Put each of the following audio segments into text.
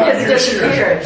Because it disappeared.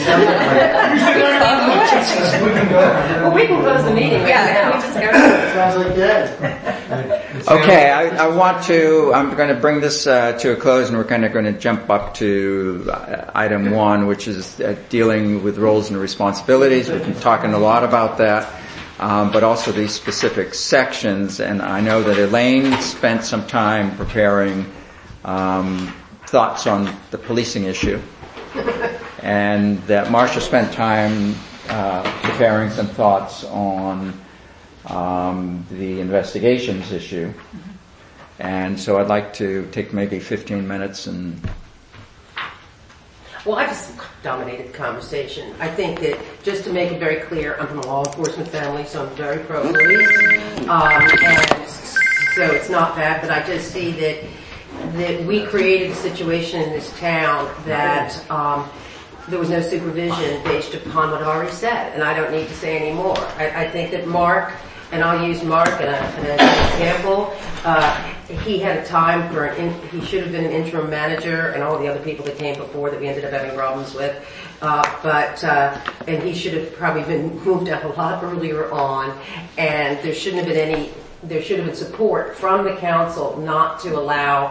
Well, we can close the meeting right now. We just go. Sounds like that. Okay, I'm going to bring this to a close, and we're kind of going to jump up to item 1, which is dealing with roles and responsibilities. We've been talking a lot about that, but also these specific sections. And I know that Elaine spent some time preparing thoughts on the policing issue, and that Marcia spent time preparing some thoughts on the investigations issue. And so I'd like to take maybe 15 minutes and... Well, I just dominated the conversation. I think that, just to make it very clear, I'm from a law enforcement family, so I'm very pro-police. And so it's not bad, but I just see that we created a situation in this town that there was no supervision based upon what I already said, and I don't need to say any more. I think that Mark, and I'll use Mark as an example, he had a time he should have been an interim manager, and all the other people that came before that we ended up having problems with, and he should have probably been moved up a lot earlier on, and there should have been support from the council not to allow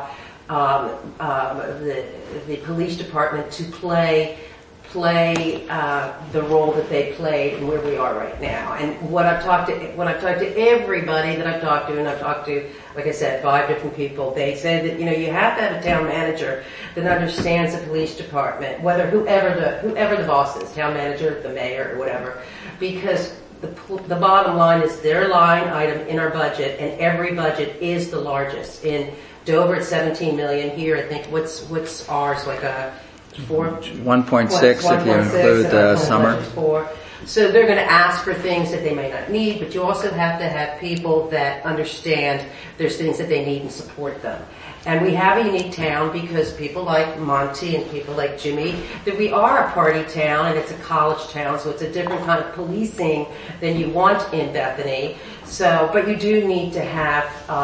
the police department to play the role that they played and where we are right now. And when I've talked to everybody that I've talked to, and I've talked to, like I said, 5 different people, they said that, you have to have a town manager that understands the police department, whoever the boss is, town manager, the mayor, or whatever, because the bottom line is their line item in our budget, and every budget is the largest. In Dover, it's 17 million. Here, I think what's ours, like a 1.6 if you include summer. So they're going to ask for things that they may not need, but you also have to have people that understand there's things that they need and support them. And we have a unique town because people like Monty and people like Jimmy, that we are a party town and it's a college town, so it's a different kind of policing than you want in Bethany. So, but you do need to have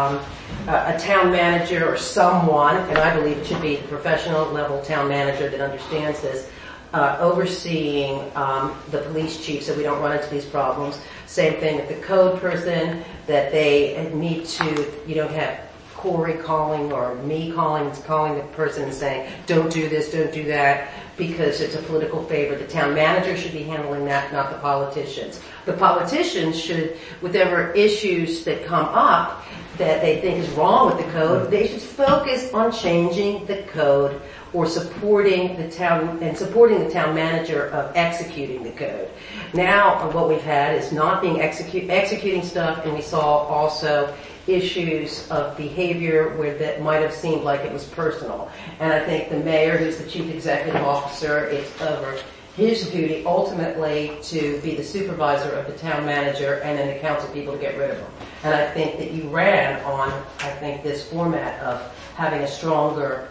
a town manager or someone, and I believe it should be the professional level town manager that understands this, overseeing the police chief so we don't run into these problems. Same thing with the code person, that they need to, you don't have Corey calling or me calling the person and saying, don't do this, don't do that, because it's a political favor. The town manager should be handling that, not the politicians. The politicians should, whatever issues that come up that they think is wrong with the code, they should focus on changing the code or supporting the town manager of executing the code. Now, what we've had is not being executing stuff, and we saw also issues of behavior where that might have seemed like it was personal. And I think the mayor, who's the chief executive officer, it's over his duty ultimately to be the supervisor of the town manager and then the council people to get rid of him. And I think that you ran on, this format of having a stronger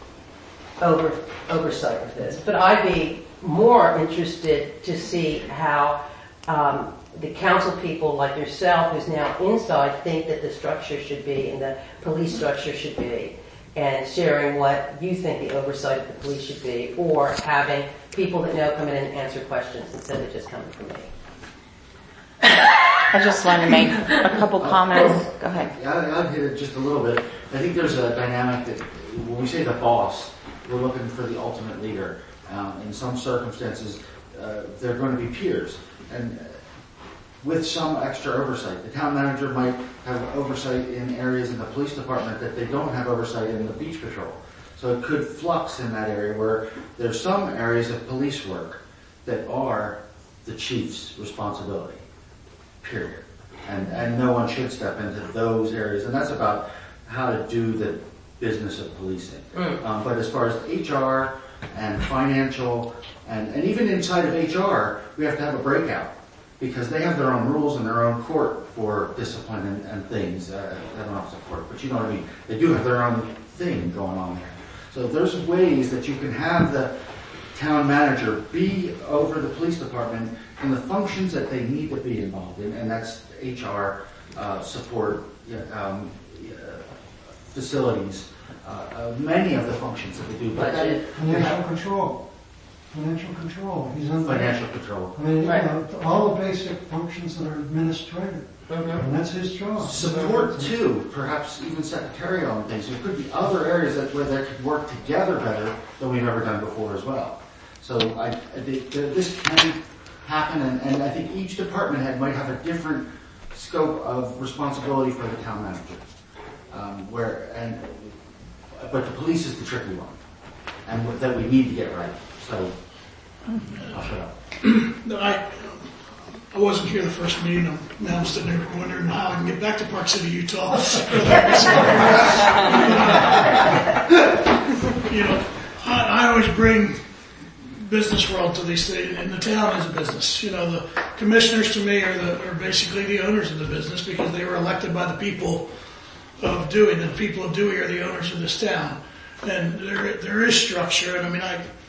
oversight of this. But I'd be more interested to see how the council people like yourself, who's now inside, think that the structure should be and the police structure should be, and sharing what you think the oversight of the police should be, or having people that know come in and answer questions instead of just coming from me. I just want to make a couple comments. Go ahead. Yeah, I'll hit it just a little bit. I think there's a dynamic that when we say the boss, we're looking for the ultimate leader. In some circumstances, they're going to be peers. And with some extra oversight. The town manager might have oversight in areas in the police department that they don't have oversight in the beach patrol. So it could flux in that area where there's some areas of police work that are the chief's responsibility, period. And no one should step into those areas. And that's about how to do the business of policing. But as far as HR and financial, and even inside of HR, we have to have a breakout. Because they have their own rules and their own court for discipline and things. I don't know if it's a court, but you know what I mean. They do have their own thing going on there. So there's ways that you can have the town manager be over the police department in the functions that they need to be involved in, and that's HR, support, facilities, many of the functions that they do. But you have control. Financial control. He's in Financial control. I mean, Right. all the basic functions that are administrative. And that's his job. Support too, perhaps even secretarial and things. There could be other areas where they could work together better than we've ever done before as well. So I think this can happen, and I think each department head might have a different scope of responsibility for the town manager. But the police is the tricky one, and that we need to get right. So I'll shut up. I wasn't here the first meeting. Now I'm sitting there wondering how I can get back to Park City, Utah. I always bring business world to these things, and the town is a business. The commissioners to me are basically the owners of the business because they were elected by the people of Dewey. The people of Dewey are the owners of this town, and there is structure. And I mean,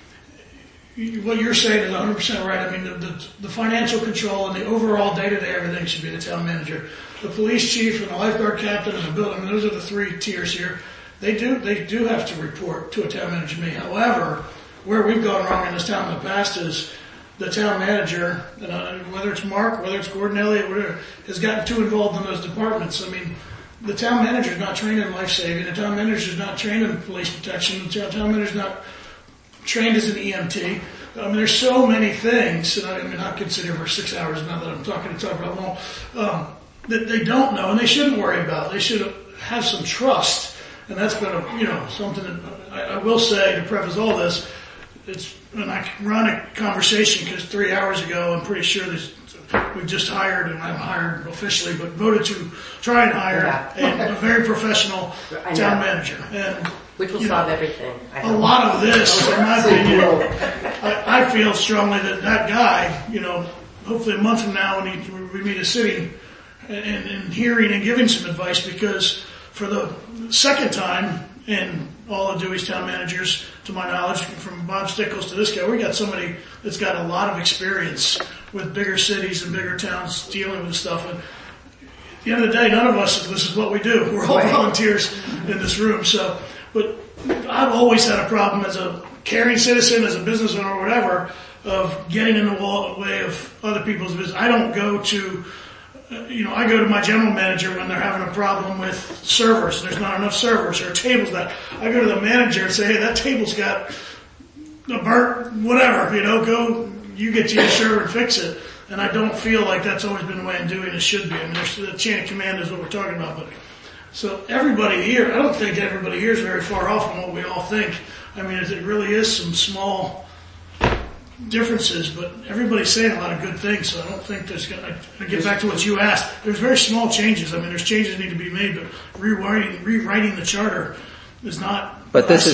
what you're saying is 100% right. I mean, the financial control and the overall day-to-day everything should be the town manager. The police chief and the lifeguard captain and the building, those are the three tiers here. They do have to report to a town manager. However, where we've gone wrong in this town in the past is the town manager, whether it's Mark, whether it's Gordon Elliott, whatever, has gotten too involved in those departments. I mean, the town manager is not trained in life saving. The town manager is not trained in police protection. The town manager is not trained as an EMT. I mean, there's so many things, and I could sit here for 6 hours now that I'm talking about them all, that they don't know and they shouldn't worry about. They should have some trust, and that's been something that I will say to preface all this. It's an ironic conversation because 3 hours ago, I'm pretty sure we've just hired, and I haven't hired officially, but voted to try and hire a very professional town manager. And which will solve everything. A lot of this, in my opinion, I feel strongly that guy, hopefully a month from now when we meet a city and hearing and giving some advice, because for the second time in all of Dewey's town managers, to my knowledge, from Bob Stickles to this guy, we got somebody that's got a lot of experience with bigger cities and bigger towns dealing with stuff. And at the end of the day, none of us, this is what we do. We're all volunteers in this room. So, but I've always had a problem as a caring citizen, as a business owner or whatever, of getting in the way of other people's business. I don't go to, I go to my general manager when they're having a problem with servers. There's not enough servers or tables. I go to the manager and say, hey, that table's got a burnt whatever, go, you get to your server and fix it. And I don't feel like that's always been the way I'm doing it. It should be. I mean, the chain of command is what we're talking about. But so everybody here, I don't think everybody here is very far off from what we all think. I mean, it really is some small differences, but everybody's saying a lot of good things, so I don't think there's going to get back to what you asked. There's very small changes. I mean, there's changes that need to be made, but rewriting the charter is not. But this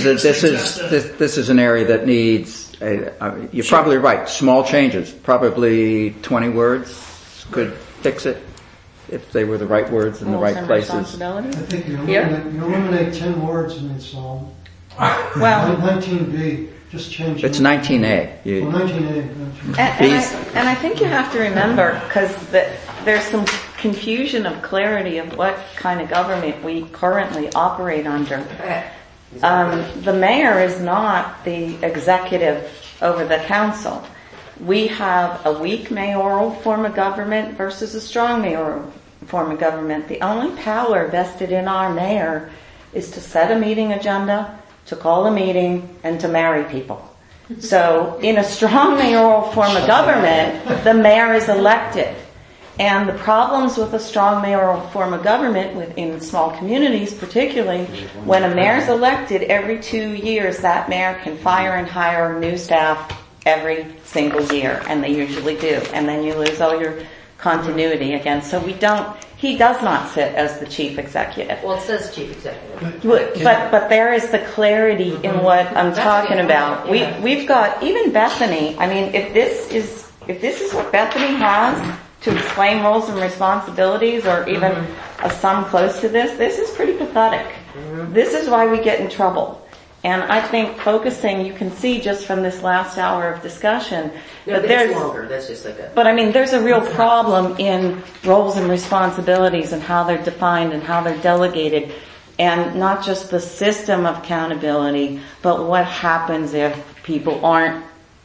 is an area that needs. You're probably right. Small changes, probably 20 words could fix it if they were the right words in the right places. I think you eliminate 10 words and it's all. Well, 19B. Just change it. It's 19A. 19A. And I think you have to remember, because there's some confusion of clarity of what kind of government we currently operate under. The mayor is not the executive over the council. We have a weak mayoral form of government versus a strong mayoral form of government. The only power vested in our mayor is to set a meeting agenda, to call a meeting, and to marry people. So in a strong mayoral form of government, the mayor is elected. And the problems with a strong mayoral form of government within small communities, particularly when a mayor is elected every 2 years, that mayor can fire and hire new staff every single year, and they usually do. And then you lose all your continuity again. So he does not sit as the chief executive. Well, it says chief executive. But there is the clarity in what I'm talking about. We've got, even Bethany, I mean, if this is what Bethany has to explain roles and responsibilities, or even a sum close to this is pretty pathetic. This is why we get in trouble. And I think focusing, you can see just from this last hour of discussion, but there's longer. That's just like a. But I mean, there's a real problem in roles and responsibilities and how they're defined and how they're delegated, and not just the system of accountability, but what happens if people aren't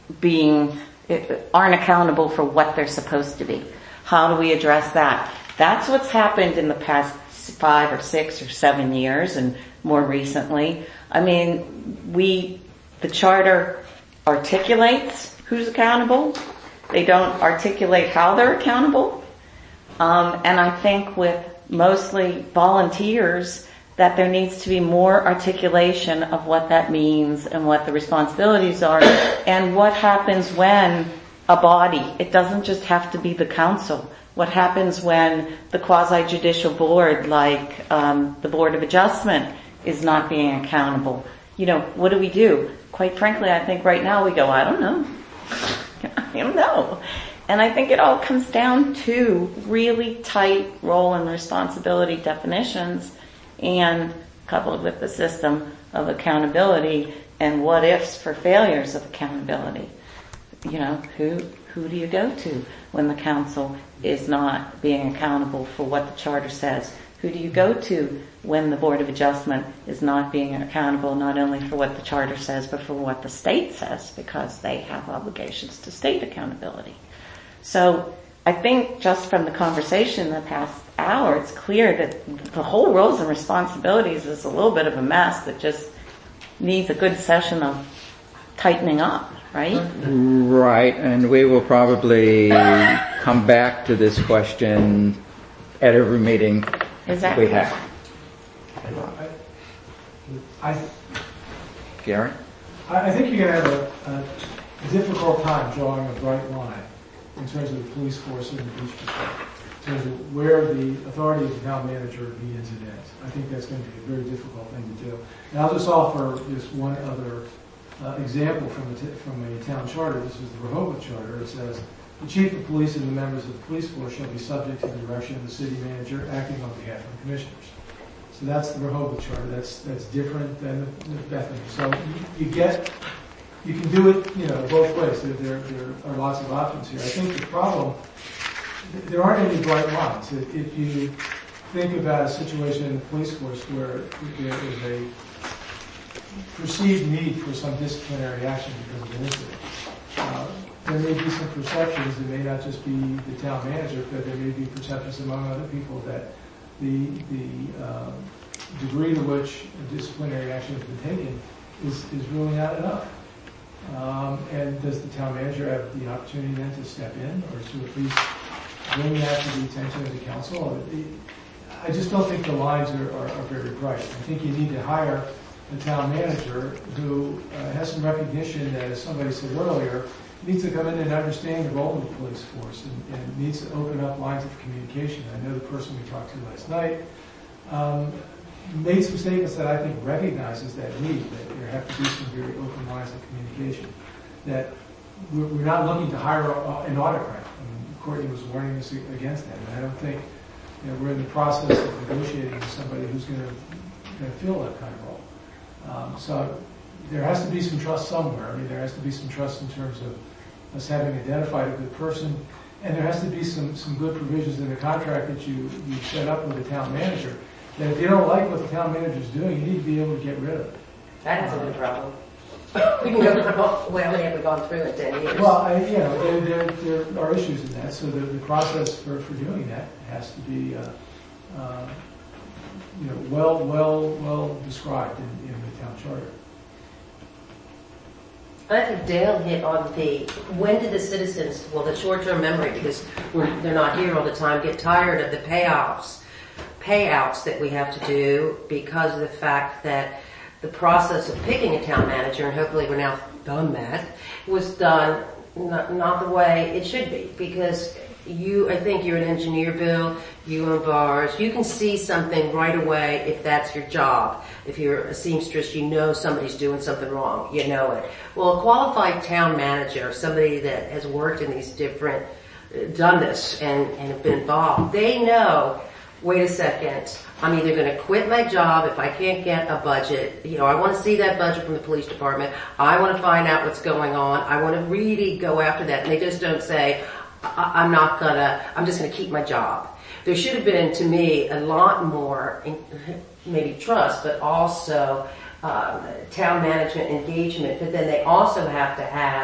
aren't accountable for what they're supposed to be. How do we address that? That's what's happened in the past 5 or 6 or 7 years and more recently. I mean, the charter articulates who's accountable. They don't articulate how they're accountable. And I think with mostly volunteers that there needs to be more articulation of what that means and what the responsibilities are and what happens when a body, it doesn't just have to be the council. What happens when the quasi-judicial board, like the Board of Adjustment, is not being accountable? What do we do? Quite frankly, I think right now we go, I don't know. I don't know. And I think it all comes down to really tight role and responsibility definitions and coupled with the system of accountability and what ifs for failures of accountability. Who do you go to when the council is not being accountable for what the charter says? Who do you go to when the Board of Adjustment is not being accountable not only for what the charter says but for what the state says, because they have obligations to state accountability. So I think just from the conversation in the past hour, it's clear that the whole roles and responsibilities is a little bit of a mess that just needs a good session of tightening up, right? Right, and we will probably come back to this question at every meeting Exactly. we have. Gary? I think you're going to have a difficult time drawing a bright line in terms of the police force and the police department, in terms of where the authority of the town manager begins and ends. I think that's going to be a very difficult thing to do. And I'll just offer just one other example from a town charter. This is the Rehoboth Charter. It says, the chief of police and the members of the police force shall be subject to the direction of the city manager acting on behalf of the commissioners. So that's the Rehoboth Charter. That's different than the Bethany. So you can do it, both ways. There are lots of options here. I think the problem, there aren't any bright lines. If you think about a situation in the police force where there is a perceived need for some disciplinary action because of an incident, there may be some perceptions. It may not just be the town manager, but there may be perceptions among other people that the degree to which a disciplinary action has been taken is really not enough. And does the town manager have the opportunity then to step in or to at least bring that to the attention of the council? I just don't think the lines are very bright. I think you need to hire a town manager who has some recognition that, as somebody said earlier, needs to come in and understand the role of the police force and needs to open up lines of communication. I know the person we talked to last night made some statements that I think recognizes that need, that there have to be some very open lines of communication, that we're not looking to hire an autocrat. Courtney was warning us against that, and I don't think we're in the process of negotiating with somebody who's going to fill that kind of role. So there has to be some trust somewhere. There has to be some trust in terms of us having identified a good person, and there has to be some good provisions in the contract that you set up with the town manager, that if you don't like what the town manager is doing, you need to be able to get rid of it. That hasn't been a problem. We can go through, well, we haven't gone through it 10 years. Well, there are issues in that, so the process for doing that has to be well described in the town charter. I think Dale hit on when did the citizens, the short-term memory, because they're not here all the time, get tired of the payouts that we have to do because of the fact that the process of picking a town manager, and hopefully we're now done that, was done not the way it should be. Because I think you're an engineer, Bill, you own bars, you can see something right away if that's your job. If you're a seamstress, you know somebody's doing something wrong, you know it. Well, a qualified town manager, somebody that has worked in these different, done this and have been involved, they know, wait a second, I'm either going to quit my job if I can't get a budget. I want to see that budget from the police department. I want to find out what's going on. I want to really go after that. And they just don't say, I'm just going to keep my job. There should have been, to me, a lot more, maybe trust, but also town management engagement. But then they also have to have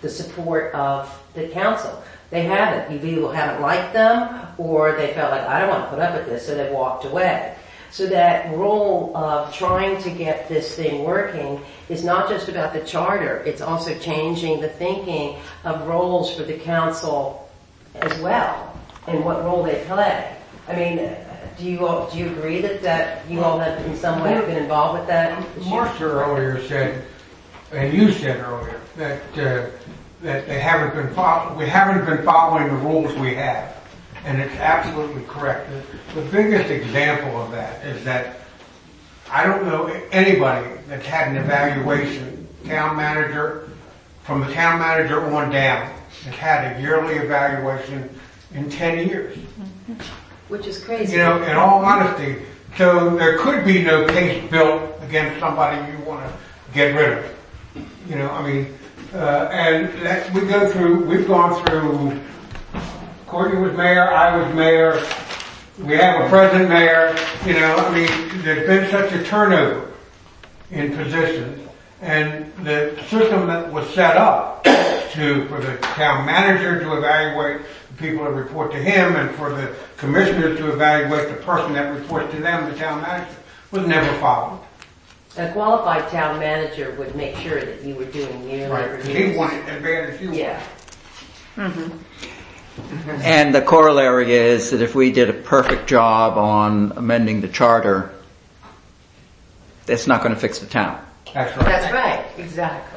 the support of the council. They haven't. You either haven't liked them, or they felt like, I don't want to put up with this, so they walked away. So that role of trying to get this thing working is not just about the charter, it's also changing the thinking of roles for the council as well, and what role they play. I mean, do you agree that you all have in some way been involved with that issue? Marcia earlier said, and you said earlier, that they haven't been we haven't been following the rules we have. And it's absolutely correct. The biggest example of that is that I don't know anybody that's had an evaluation, town manager, from the town manager on down, has had a yearly evaluation in 10 years. Which is crazy. You know, in all honesty, so there could be no case built against somebody you want to get rid of. You know, I mean, and we've gone through, Courtney was mayor, I was mayor, we have a present mayor, you know, I mean, there's been such a turnover in positions, and the system that was set up for the town manager to evaluate the people that report to him, and for the commissioners to evaluate the person that reports to them, the town manager, was never followed. A qualified town manager would make sure that you were doing yearly reviews. He wanted advantage, you Yeah. Mm-hmm. And the corollary is that if we did a perfect job on amending the charter, that's not going to fix the town. That's right. That's right, exactly.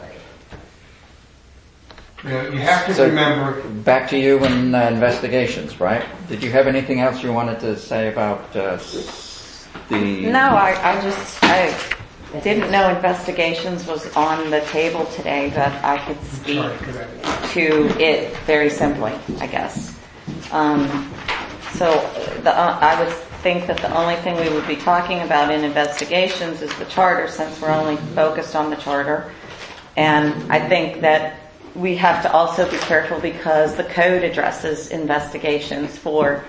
You know, you have to So, remember. back to you in investigations, right? Did you have anything else you wanted to say about the... No, I didn't know investigations was on the table today, but I could speak to it very simply, I guess. I would think that the only thing we would be talking about in investigations is the charter, since we're only focused on the charter. And I think that we have to also be careful because the code addresses investigations for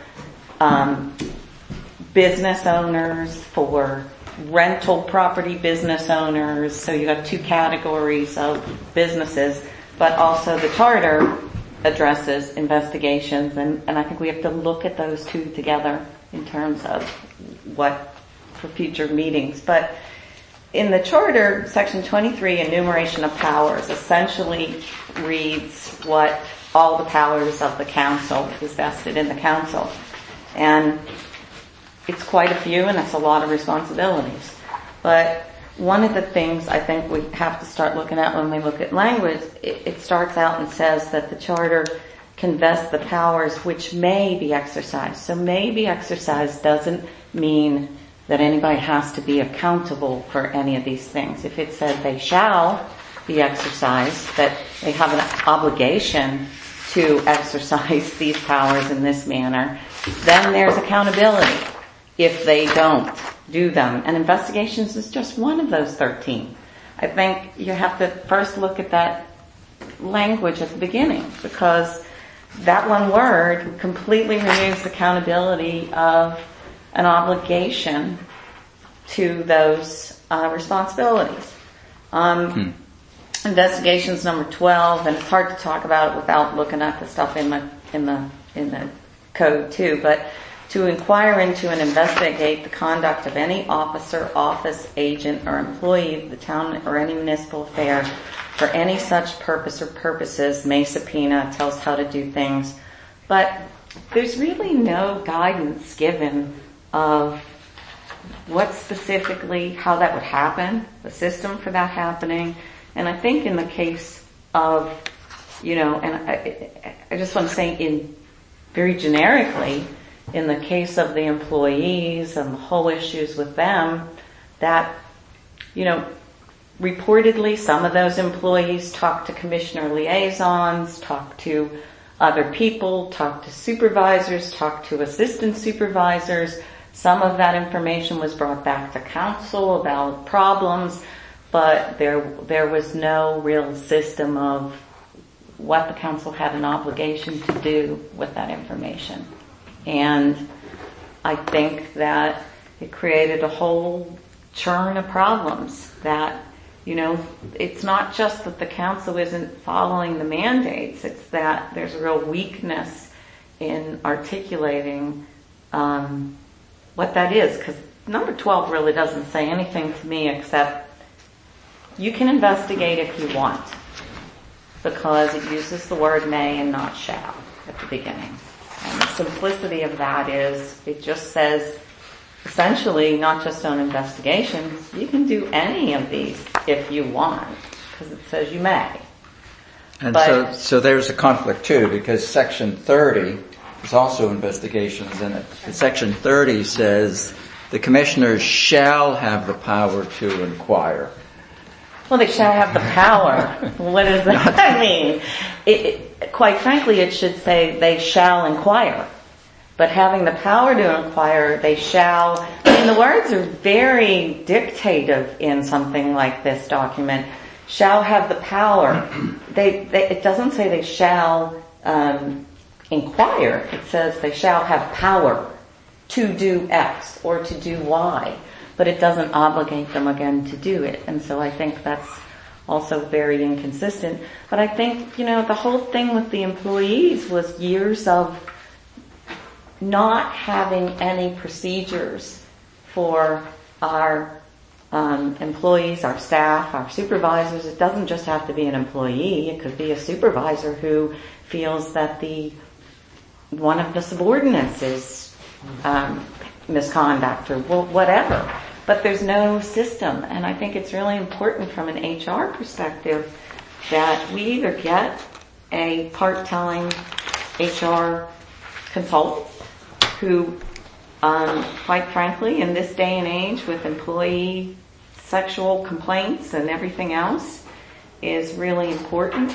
business owners, for rental property business owners. So you have two categories of businesses, but also the charter addresses investigations, and I think we have to look at those two together in terms of what for future meetings. But in the charter, section 23, enumeration of powers, essentially reads what all the powers of the council is vested in the council. And it's quite a few, and it's a lot of responsibilities. But one of the things I think we have to start looking at when we look at language, it starts out and says that the charter can vest the powers which may be exercised. So may be exercised doesn't mean that anybody has to be accountable for any of these things. If it said they shall be exercised, that they have an obligation to exercise these powers in this manner, then there's accountability if they don't do them. And investigations is just one of those 13. I think you have to first look at that language at the beginning, because that one word completely removes accountability of an obligation to those responsibilities. Investigations number 12, and it's hard to talk about it without looking at the stuff in the code too, but to inquire into and investigate the conduct of any officer, office, agent, or employee of the town or any municipal affair for any such purpose or purposes may subpoena, tells how to do things. But there's really no guidance given of what specifically, how that would happen, the system for that happening. And I think in the case of, and I just want to say in very generically, in the case of the employees and the whole issues with them, that, reportedly some of those employees talk to commissioner liaisons, talk to other people, talk to supervisors, talk to assistant supervisors. Some of that information was brought back to council about problems, but there was no real system of what the council had an obligation to do with that information. And I think that it created a whole churn of problems that It's not just that the council isn't following the mandates, it's that there's a real weakness in articulating what that is, because number 12 really doesn't say anything to me except you can investigate if you want, because it uses the word may and not shall at the beginning. And the simplicity of that is it just says, essentially, not just on investigations, you can do any of these if you want, because it says you may. And so there's a conflict too, because Section 30 is also investigations in it. Section 30 says the commissioners shall have the power to inquire. Well, they shall have the power. What does that mean? Quite frankly, it should say they shall inquire. But having the power to inquire, they shall. The words are very dictative in something like this document. Shall have the power. It doesn't say they shall inquire. It says they shall have power to do X or to do Y. But it doesn't obligate them again to do it. And so I think that's also very inconsistent. But I think, the whole thing with the employees was years of not having any procedures for our employees, our staff, our supervisors. It doesn't just have to be an employee. It could be a supervisor who feels that one of the subordinates is misconduct or whatever. But there's no system, and I think it's really important from an HR perspective that we either get a part-time HR consultant who, quite frankly, in this day and age with employee sexual complaints and everything else is really important,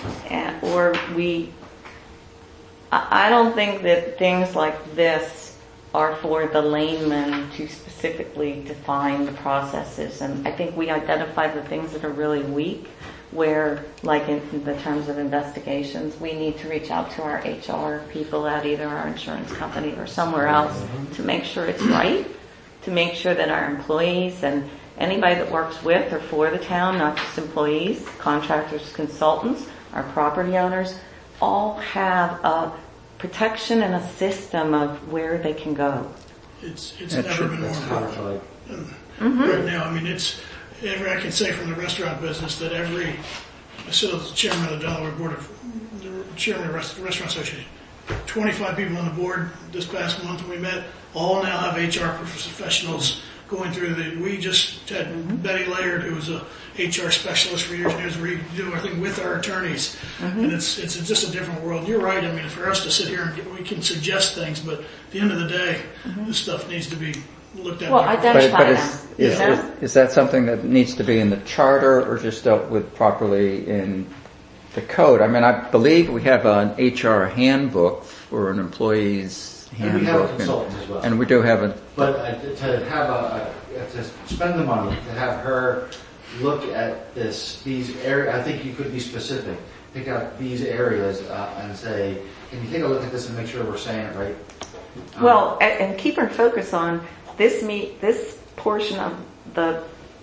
I don't think that things like this are for the layman to specifically define the processes. And I think we identify the things that are really weak, where, like in the terms of investigations, we need to reach out to our HR people at either our insurance company or somewhere else to make sure it's right, to make sure that our employees and anybody that works with or for the town, not just employees, contractors, consultants, our property owners, all have a protection and a system of where they can go. It's never been more important. Right now, I can say from the restaurant business that I sit as the chairman of the Delaware Board chairman of the Restaurant Association. 25 people on the board this past month when we met, all now have HR professionals going through we just had Betty Laird, who was a HR specialist for years and years, where we do our thing with our attorneys. And it's just a different world. You're right. For us to sit here and we can suggest things, but at the end of the day, this stuff needs to be looked at. Well, identify is that something that needs to be in the charter or just dealt with properly in the code? I believe we have an HR handbook for an employee's handbook. And we have a consultant as well. And we do have But to have to spend the money, to have her look at these areas, I think you could be specific. Pick out these areas and say, can you take a look at this and make sure we're saying it right? Well, and keep our focus on this portion of the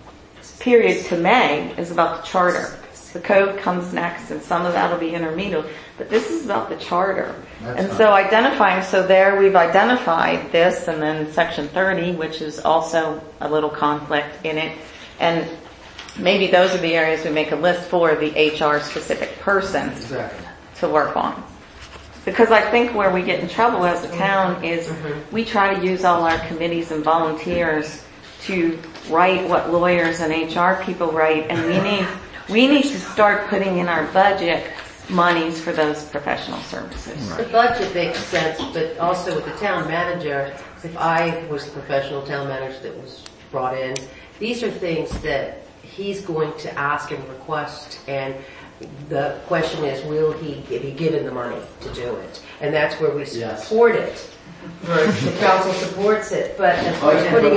period to May is about the charter. The code comes next, and some of that will be intermediate. But this is about the charter. So identifying, there we've identified this, and then Section 30, which is also a little conflict in it. And maybe those are the areas we make a list for the HR specific person to work on. Because I think where we get in trouble as a town is we try to use all our committees and volunteers to write what lawyers and HR people write, and we need to start putting in our budget monies for those professional services. The budget makes sense, but also with the town manager, if I was the professional town manager that was brought in, these are things that he's going to ask and request, and the question is, will he be given the money to do it? And that's where we support it. The council supports it, but as far as putting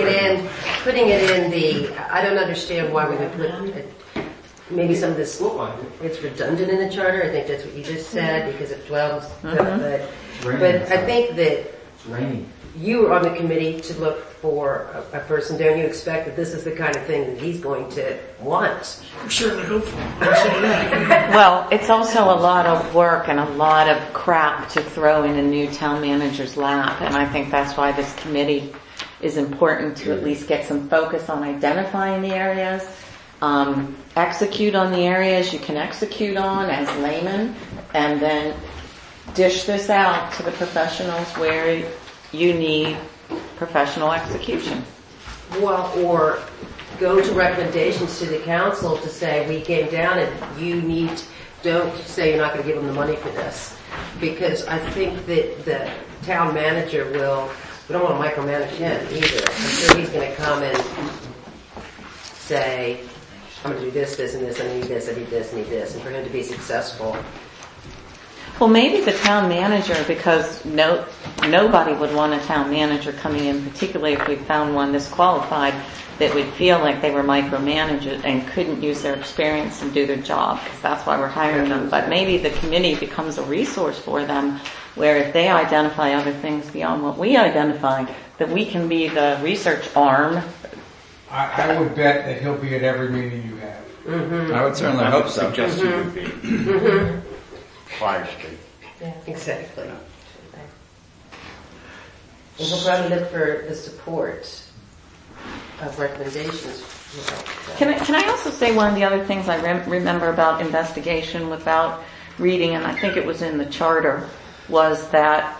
it in I don't understand why we would put maybe some of this, it's redundant in the charter. I think that's what you just said, because of 12. But I think that Rainey. You are on the committee to look for a person. Don't you expect that this is the kind of thing that he's going to want? We're certainly hopeful. I'll say that. Well, it's also a lot of work and a lot of crap to throw in a new town manager's lap, and I think that's why this committee is important to at least get some focus on identifying the areas, execute on the areas you can execute on as laymen, and then dish this out to the professionals where you need professional execution. Well, or go to recommendations to the council to say, we came down and you need, don't say you're not going to give them the money for this. Because I think that the town manager will, we don't want to micromanage him either. I'm sure he's going to come and say, I'm going to do this, this, and this, I need this, I need this, I need this. And for him to be successful. Well, maybe the town manager, because nobody would want a town manager coming in, particularly if we found one this qualified, that would feel like they were micromanaged and couldn't use their experience and do their job, because that's why we're hiring them. But maybe the committee becomes a resource for them, where if they identify other things beyond what we identify, that we can be the research arm. I would bet that he'll be at every meeting you have. Mm-hmm. I would certainly hope so. Suggest you would be. Mm-hmm. Fire Street. Yeah, exactly. And we'll probably look for the support of recommendations. Can I also say one of the other things I remember about investigation without reading, and I think it was in the charter, was that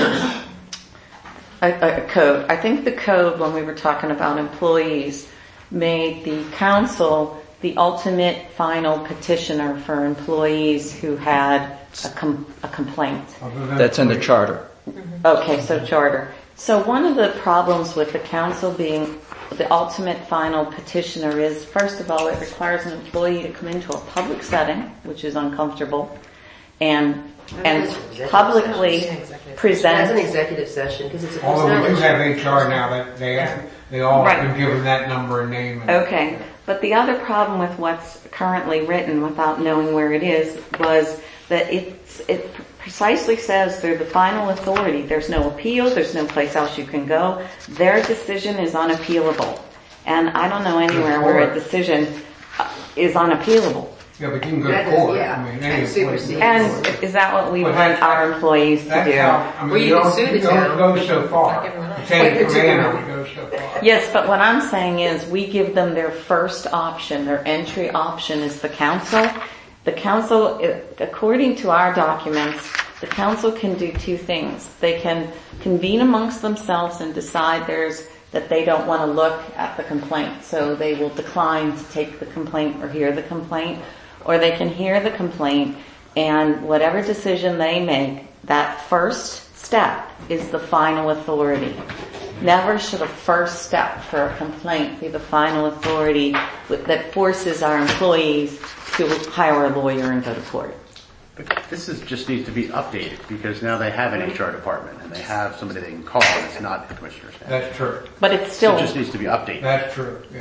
a code. I think the code, when we were talking about employees, made the council the ultimate final petitioner for employees who had a complaint. That's in the charter. Okay, so charter. So one of the problems with the council being the ultimate final petitioner is, first of all, it requires an employee to come into a public setting, which is uncomfortable, and publicly present. That's an executive session because it's a Although we do personality. have HR now that they all Right. have been given that number and name. And Okay, but the other problem with what's currently written without knowing where it is was that it precisely says they're the final authority. There's no appeal, there's no place else you can go. Their decision is unappealable. And I don't know anywhere where a decision is unappealable. Yeah, but you can go That to is- court. yeah, I mean, and any supersede. And is that what we Well, want our employees to That's do? how, I mean, Well, you can sue the you don't town. go so far. Like everyone else. The chain Like of the command chicken. only goes so far. Yes, but what I'm saying is we give them their first option, their entry option is the council. The council, according to our documents, the council can do two things. They can convene amongst themselves and decide that they don't want to look at the complaint, so they will decline to take the complaint or hear the complaint, or they can hear the complaint and whatever decision they make, that first step is the final authority. Never should a first step for a complaint be the final authority that forces our employees to hire a lawyer and go to court. But this just needs to be updated because now they have an HR department and they have somebody they can call and it's not the commissioner's staff. That's true. But it's So still, it just needs to be updated. That's true, yeah.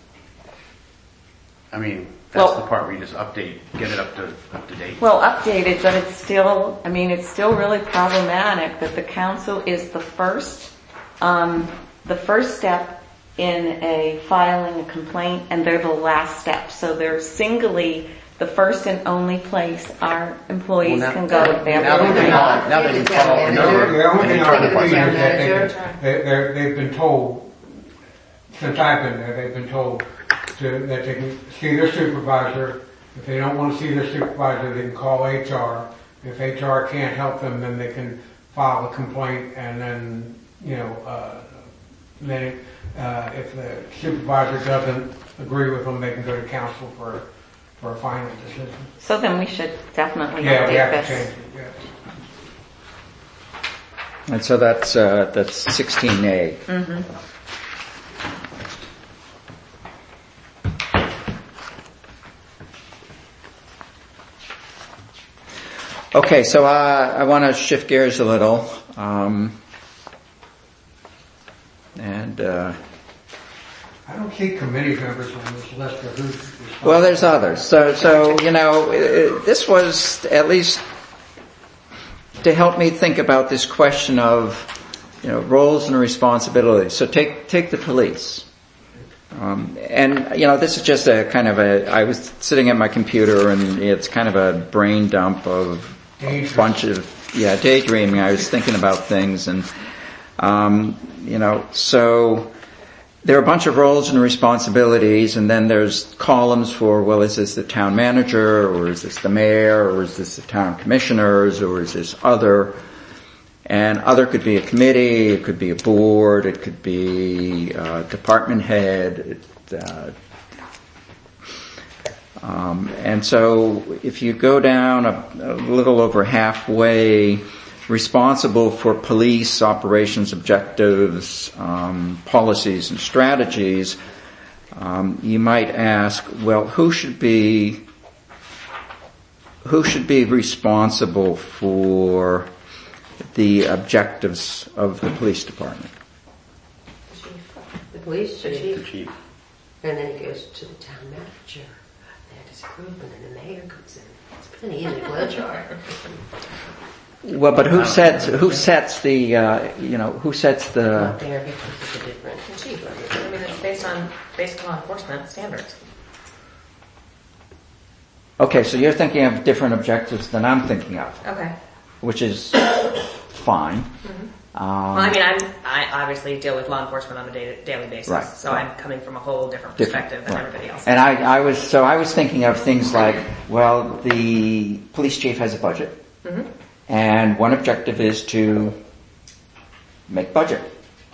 I mean, that's Well- the part where you just update, get it up to date. well, updated, but it's still really problematic that the council is the first step in a filing a complaint and they're the last step. So they're singly the first and only place our employees Well, now- can go if they have now a they can complaint. call- now they can call a number. The only thing and I HR can department. see is that Manager. they've been told, since I've been there, they've been told that they can see their supervisor. If they don't want to see their supervisor, they can call HR. If HR can't help them, then they can file a complaint and then, if the supervisor doesn't agree with them, they can go to council for a final decision. So then we should definitely Yeah, we have update to change this. it, yes. And so that's 16A. Mm-hmm. Okay, so I want to shift gears a little. I don't see committee members on this list of who's responsible. Well, there's others. So this was at least to help me think about this question of roles and responsibilities. So take the police. This is just I was sitting at my computer and it's kind of a brain dump of a bunch of, daydreaming. I was thinking about things and, so there are a bunch of roles and responsibilities, and then there's columns for, well, is this the town manager, or is this the mayor, or is this the town commissioners, or is this other? And other could be a committee, it could be a board, it could be a department head. And so if you go down a little over halfway, responsible for police operations, objectives, policies and strategies, you might ask, well, who should be responsible for the objectives of the police department? The police chief. The chief. And then it goes to the town manager. That is a group, and then the mayor comes in. It's pretty easy flow chart. Well, but who sets the Not there because it's a different. The chief. I mean, it's based on law enforcement standards. Okay, so you're thinking of different objectives than I'm thinking of. Okay. Which is fine. Mm-hmm. I obviously deal with law enforcement on a daily basis, right, so right. I'm coming from a whole different perspective than everybody else. And I was thinking of things like, well, the police chief has a budget, mm-hmm. and one objective is to make budget.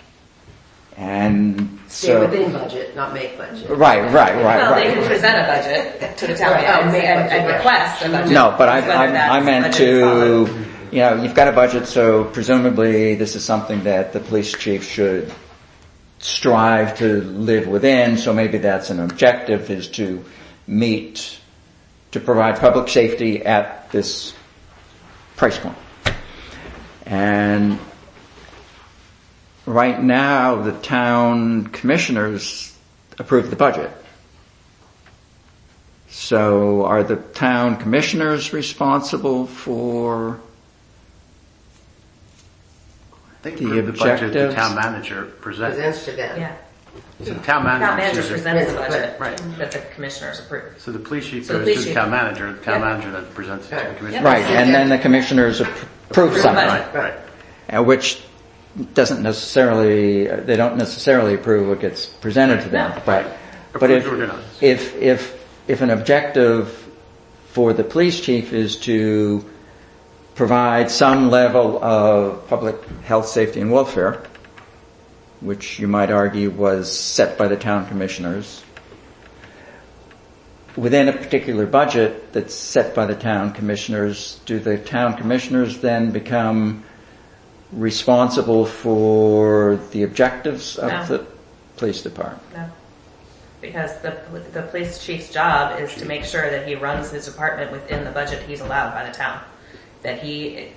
And Stay within budget, not make budget. Right. Well, they can present a budget to the town and request a budget. No, but I meant to, you've got a budget, so presumably this is something that the police chief should strive to live within, so maybe that's an objective, is to provide public safety at this price point. And right now, the town commissioners approve the budget. So are the town commissioners responsible for I think the for the budget, the objectives? town manager Presents to them. Yeah. So the town Town manager manager presents the budget Right. that the commissioners approve. So the police chief So the goes police to the chief- town manager. The town Yeah. manager then presents it to the commissioner. Right, and then the commissioners approve something, Right. which they don't necessarily approve what gets presented to them. No. But Approved or denied. if an objective for the police chief is to provide some level of public health, safety, and welfare, which you might argue was set by the town commissioners, within a particular budget that's set by the town commissioners, do the town commissioners then become responsible for the objectives of No. the police department? No. Because the police chief's job is to make sure that he runs his department within the budget he's allowed by the town. That he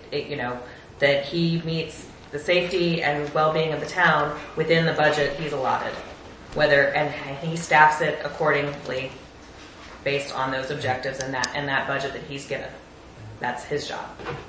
meets the safety and well-being of the town within the budget he's allotted. And he staffs it accordingly based on those objectives and that budget that he's given. That's his job.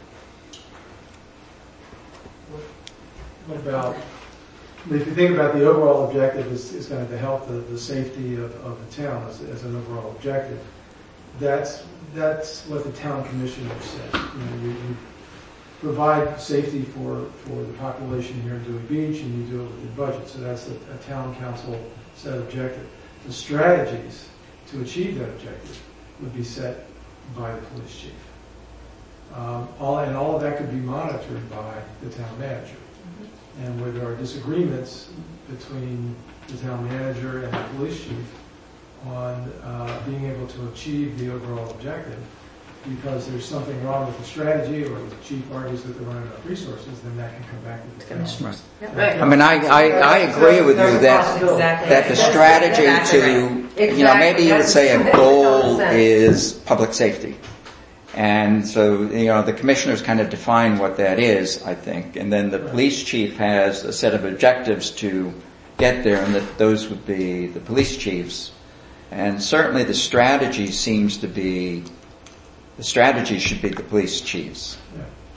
What about, if you think about the overall objective is kind of the health, the safety of the town as an overall objective, that's what the town commissioners said. You provide safety for the population here in Dewey Beach, and you do it with your budget. So that's a town council set objective. The strategies to achieve that objective would be set by the police chief. All of that could be monitored by the town manager. And where there are disagreements between the town manager and the police chief on being able to achieve the overall objective, because there's something wrong with the strategy, or the chief argues that there aren't enough resources, then that can come back to the town. Right. I mean, I agree with you that the strategy maybe you would say a goal is public safety. And so, the commissioners kind of define what that is, I think. And then the police chief has a set of objectives to get there, and that those would be the police chiefs. And certainly the strategy should be the police chiefs. Yeah.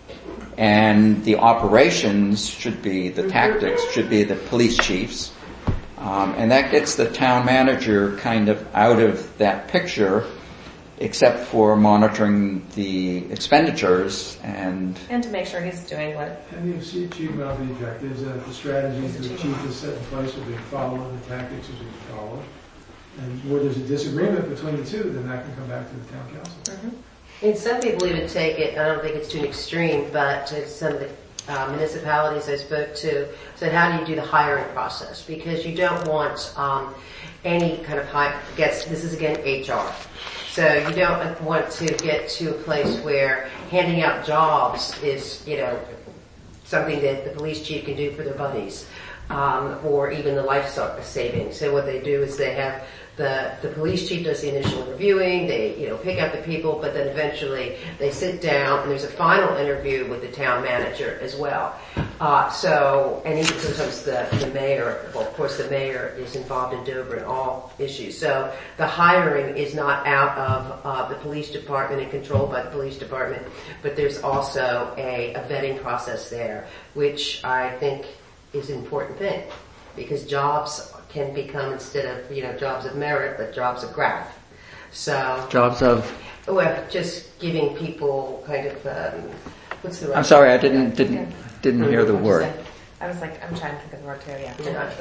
and the operations should be, the tactics should be the police chiefs. And that gets the town manager kind of out of that picture, except for monitoring the expenditures and to make sure he's doing what. And the achievement of the objectives, and the strategies the chief has set in place are being followed, and the tactics are being followed. And where there's a disagreement between the two, then that can come back to the town council. Mm-hmm. And some people even take it, I don't think it's to an extreme, but some of the municipalities I spoke to said, how do you do the hiring process? Because you don't want any kind of this is again HR. So you don't want to get to a place where handing out jobs is, something that the police chief can do for their buddies, or even the life saving. So what they do is they have the police chief does the initial interviewing, they, pick out the people, but then eventually they sit down and there's a final interview with the town manager as well. And even sometimes the mayor, well, of course the mayor is involved in Dover in all issues. So the hiring is not out of the police department and controlled by the police department, but there's also a vetting process there, which I think is an important thing, because jobs can become, instead of, jobs of merit, but jobs of graft. So. jobs of. Well, just giving people kind of, what's the right? I'm sorry, I didn't hear the word. I was like, I'm trying to think of the word too, yeah.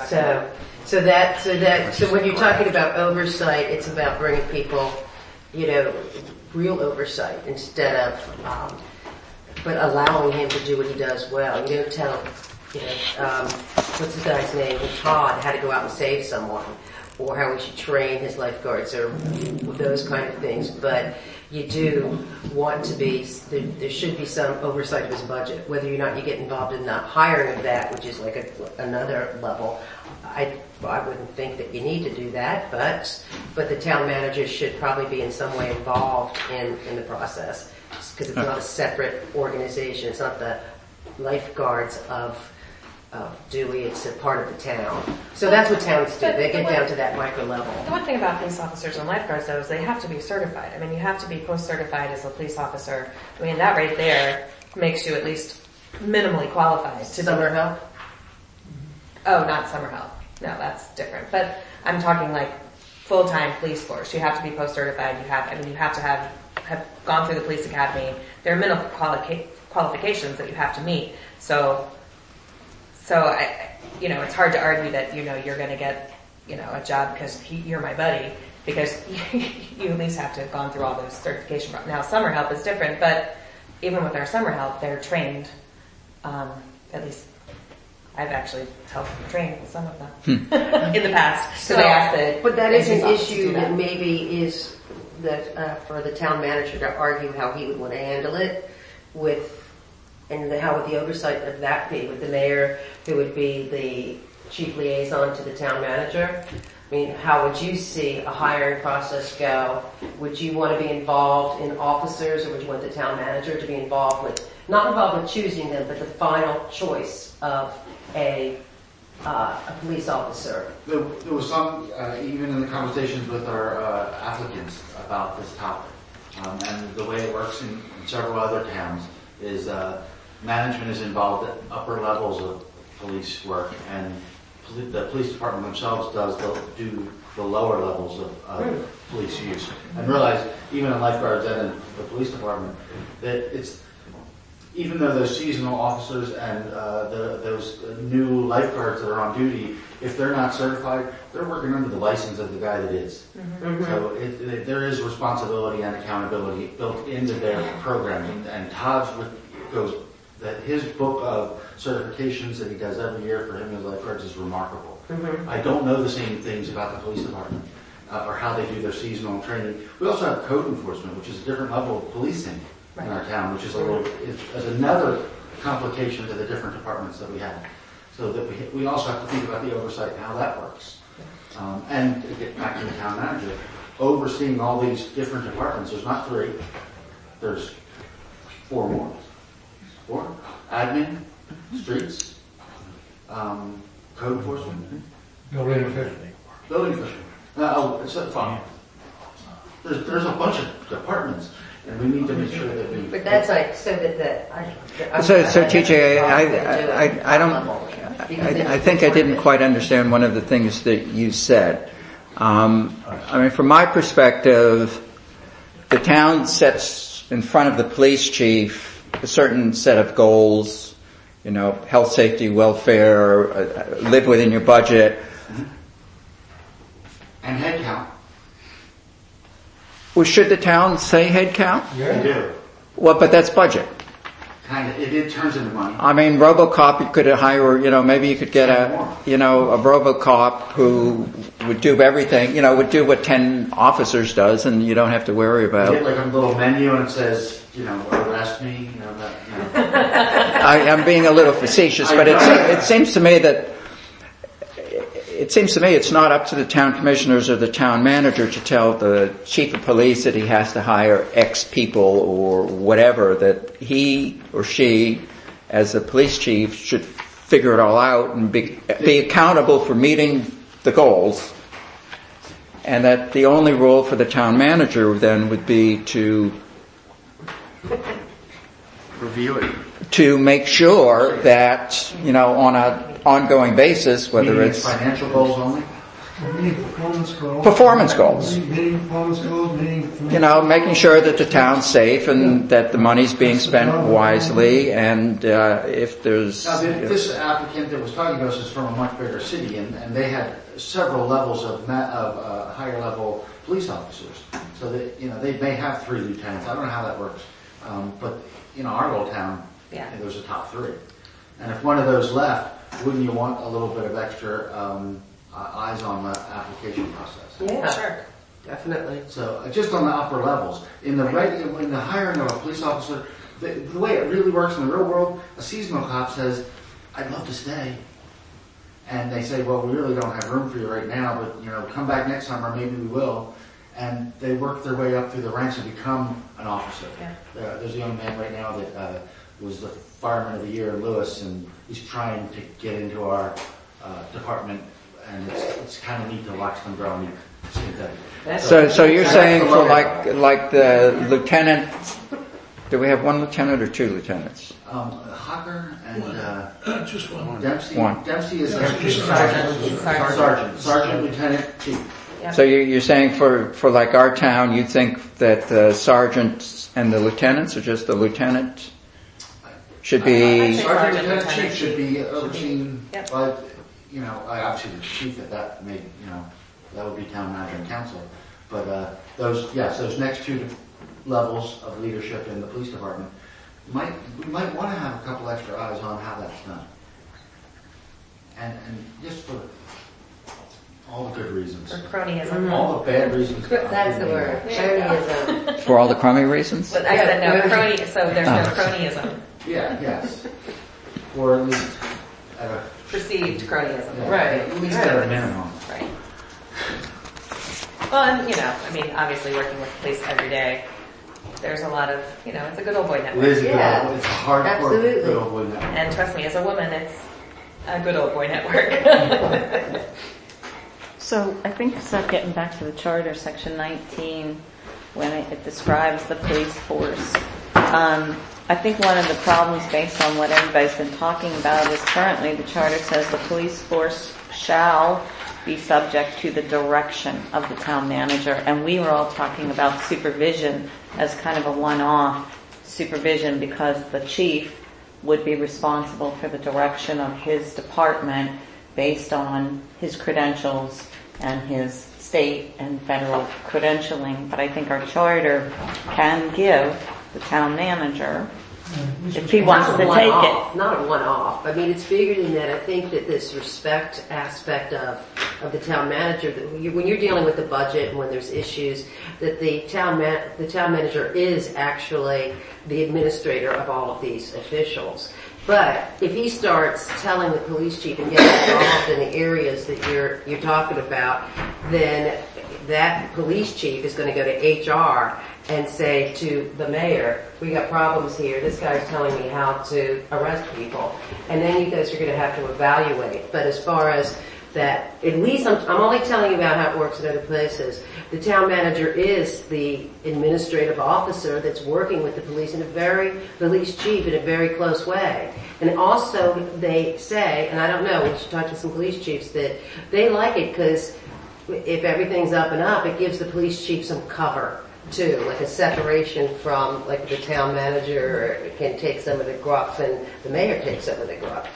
So when you're talking about oversight, it's about bringing people, real oversight instead of, but allowing him to do what he does well. You don't tell, what's the guy's name? Todd, how to go out and save someone, or how we should train his lifeguards, or those kind of things. But you do want to be, there should be some oversight of his budget, whether or not you get involved in the hiring of that, which is like another level. I wouldn't think that you need to do that, but the town manager should probably be in some way involved in the process, because it's not a separate organization. It's not the lifeguards of Dewey, it's a part of the town. So that's what towns do. They get down to that micro level. The one thing about police officers and lifeguards, though, is they have to be certified. I mean, you have to be post-certified as a police officer. I mean, that right there makes you at least minimally qualified to Summer help? Oh, not summer help. No, that's different. But I'm talking like full-time police force. You have to be post-certified. You have to have gone through the police academy. There are minimal qualifications that you have to meet. So it's hard to argue that, you're going to get, a job because you're my buddy, because you at least have to have gone through all those certification. Now, summer help is different, but even with our summer help, they're trained. At least I've actually helped train some of them in the past. So they ask but that is an issue that maybe is that for the town manager to argue how he would want to handle it how would the oversight of that be with the mayor, who would be the chief liaison to the town manager? I mean, how would you see a hiring process go? Would you want to be involved in officers, or would you want the town manager to be not involved with choosing them, but the final choice of a police officer? There was some, even in the conversations with our applicants about this topic, and the way it works in several other towns is management is involved at upper levels of police work, and the police department themselves do the lower levels of police use. And realize, even in lifeguards and in the police department, that even though those seasonal officers and those new lifeguards that are on duty, if they're not certified, they're working under the license of the guy that is. Mm-hmm. So there is responsibility and accountability built into their program. And Todd's his book of certifications that he does every year for him as lifeguards is remarkable. Mm-hmm. I don't know the same things about the police department or how they do their seasonal training. We also have code enforcement, which is a different level of policing in our town, which is is another complication to the different departments that we have. So that we also have to think about the oversight and how that works. And to get back to the town manager, overseeing all these different departments, there's not 3, there's 4 more. 4? Admin, streets, code enforcement, Building official. It's a fun. There's a bunch of departments. And we need to make sure that we. But that's like, so that So TJ, I think I didn't quite understand one of the things that you said. I mean, from my perspective, the town sets in front of the police chief a certain set of goals, health, safety, welfare, live within your budget. And head count. Well, should the town say head count? Yeah. They do. Well, but that's budget. Kind of, it turns into money. I mean, RoboCop, you could hire, maybe you could get a RoboCop who would do everything, would do what 10 officers does, and you don't have to worry about. You get like a little menu and it says, arrest me, I'm being a little facetious, but it seems to me that it's not up to the town commissioners or the town manager to tell the chief of police that he has to hire X people or whatever, that he or she, as a police chief, should figure it all out and be accountable for meeting the goals. And that the only role for the town manager then would be to review it. To make sure that, on an ongoing basis, whether meeting it's financial goals only. Meeting performance goals. Performance goals. Meeting performance goals, Making sure that the town's safe and that the money's being spent wisely, and if there's... Now, this applicant that was talking to us is from a much bigger city, and they had several levels of higher level police officers. So that, they may have 3 lieutenants. I don't know how that works. But, our little town, there's a top 3. And if one of those left, wouldn't you want a little bit of extra eyes on the application process? Yeah, Sure. definitely. So just on the upper levels, in the hiring of a police officer, the way it really works in the real world, a seasonal cop says, "I'd love to stay," and they say, "Well, we really don't have room for you right now, but come back next summer, maybe we will." And they work their way up through the ranks and become an officer. Yeah. There's a young man right now that was the fireman of the year in Lewis, and he's trying to get into our department, and it's kind of neat to watch them grow. So you're saying for like the lieutenant, do we have 1 lieutenant or 2 lieutenants? Hocker and just one. Dempsey. One. Dempsey is Sergeant. sergeant, lieutenant, chief. Yep. So you're saying for like our town, you think that the sergeants and the lieutenants, or just the lieutenant, should be... Sergeant, Lieutenant, lieutenant, chief should be overseen Yep. by, obviously the chief at that that would be town manager and council. But those next 2 levels of leadership in the police department, we might want to have a couple extra eyes on how that's done. And just for all the good reasons. For cronyism. All the bad reasons. That's the word. Cronyism. For all the crummy reasons? But I said no crony, so there's no cronyism. Yes. Or at least at a Perceived cronyism. Right. At least at a minimum. Right. Well, and obviously working with police every day, there's a lot of, it's a good old boy network. It is Yeah. it's a hardcore Absolutely. good old boy network. And trust me, as a woman, it's a good old boy network. So I think, getting back to the charter, section 19, when it describes the police force, I think one of the problems based on what everybody's been talking about is currently the charter says the police force shall be subject to the direction of the town manager, and we were all talking about supervision as kind of a one-off supervision because the chief would be responsible for the direction of his department based on his credentials and his state and federal credentialing. But I think our charter can give the town manager, if he wants to take it. Not a one-off. I mean, it's bigger than that. I think that this respect aspect of the town manager, that when you're dealing with the budget and when there's issues, that the town manager is actually the administrator of all of these officials. But if he starts telling the police chief and getting involved in the areas that you're talking about, then that police chief is going to go to HR and say to the mayor, "We got problems here. This guy's telling me how to arrest people." And then you guys are going to have to evaluate. But as far as that at least I'm only telling you about how it works in other places. The town manager is the administrative officer that's working with the police chief in a very close way. And also they say, and I don't know, we should talk to some police chiefs, that they like it because if everything's up and up, it gives the police chief some cover too, like a separation from, like the town manager can take some of the gruff and the mayor takes some of the gruff.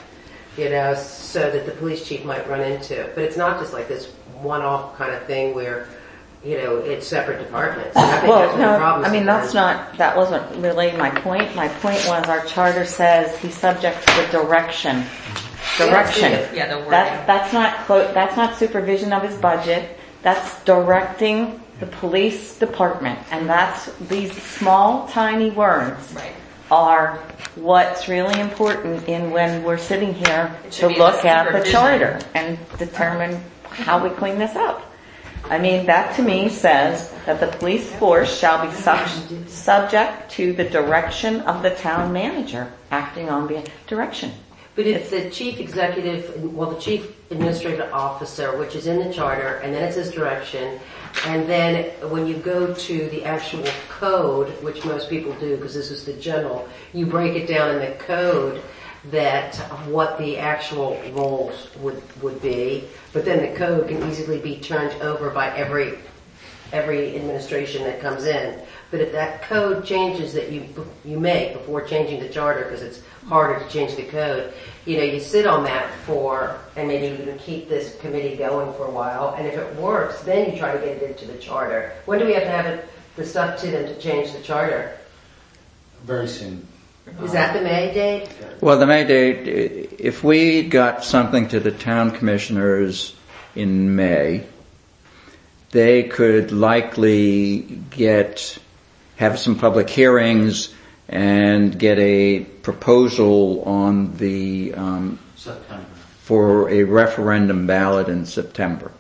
So that the police chief might run into. But it's not just like this one-off kind of thing where, it's separate departments. And I think that's one of the problems. that wasn't really my point. My point was our charter says he's subject to the direction. Direction. Yeah, the wording. That's not supervision of his budget. That's directing the police department. And these small, tiny words. Right. Are what's really important when we're sitting here to look at the supervision. charter and determine how we clean this up. I mean, that to me says that the police force shall be subject to the direction of the town manager, acting on the direction. But it's the chief administrative officer, which is in the charter, and then it says direction. And then when you go to the actual code, which most people do because this is the general, you break it down in the code that what the actual roles would be. But then the code can easily be turned over by every administration that comes in. But if that code changes that you make before changing the charter, because it's harder to change the code, you sit on that and maybe you can keep this committee going for a while, and if it works, then you try to get it into the charter. When do we have to have the stuff to them to change the charter? Very soon. Is that the May date? Well, the May date, if we got something to the town commissioners in May, they could likely have some public hearings and get a proposal on the September. For a referendum ballot in September.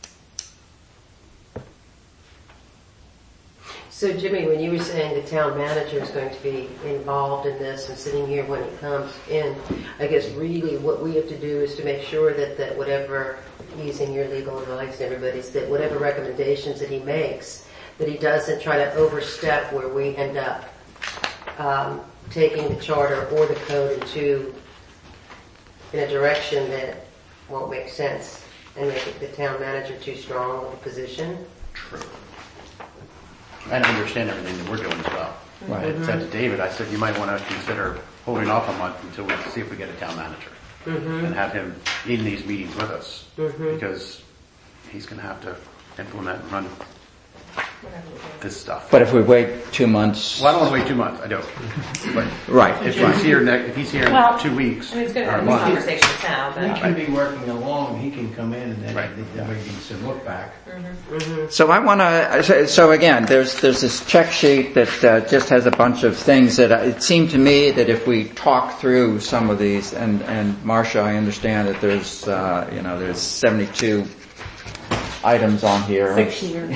So Jimmy, when you were saying the town manager is going to be involved in this and sitting here when it comes in, I guess really what we have to do is to make sure that whatever, using your legal advice and everybody's, that whatever recommendations that he makes, that he doesn't try to overstep where we end up taking the charter or the code in a direction that won't make sense and make the town manager too strong of a position. True. And understand everything that we're doing as well. Right. I said to David, I said, you might want to consider holding off a month until we see if we get a town manager. And have him in these meetings with us. Because he's going to have to implement and run this stuff. But if we wait 2 months... Well, I don't want to wait 2 months, I don't. But right. If he's here in 2 weeks... I mean, it's good to have these conversations now, but... He can be working along, he can come in and then we can say, look back. So I want to, so again, there's this check sheet that just has a bunch of things that it seemed to me that if we talk through some of these, and Marcia, I understand that there's, there's 72 items on here. 6 years.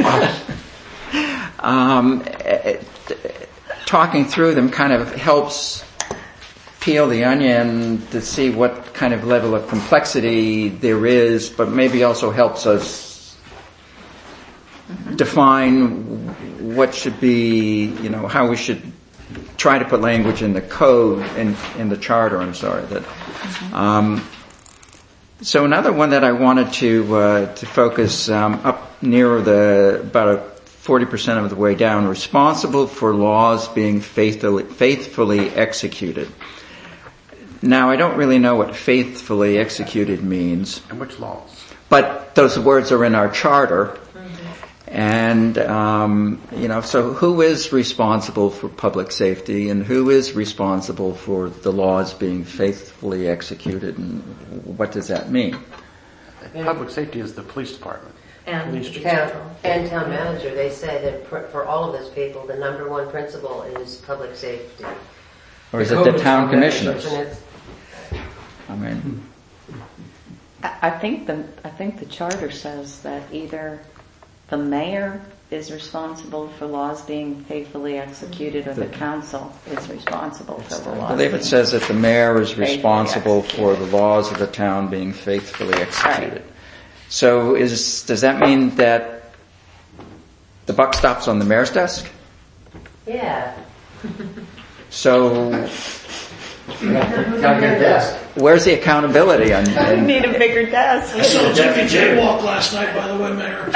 Talking through them kind of helps peel the onion to see what kind of level of complexity there is, but maybe also helps us define what should be, how we should try to put language in the code, in the charter, I'm sorry. So another one that I wanted to focus up near about 40% of the way down, responsible for laws being faithfully executed. Now, I don't really know what faithfully executed means. And which laws? But those words are in our charter. And, so who is responsible for public safety and who is responsible for the laws being faithfully executed, and what does that mean? Public safety is the police department. And town manager, they say that for all of those people, the number one principle is public safety. Or is it the town commissioners? I think the charter says that either the mayor is responsible for laws being faithfully executed, or the council is responsible for the laws? I believe it says that the mayor is responsible for the laws of the town being faithfully executed. Right. So does that mean that the buck stops on the mayor's desk? Yeah. So Gotta get a desk. where's the accountability on? We need a bigger desk. I saw Jimmy jaywalk last night, by the way, Mayor.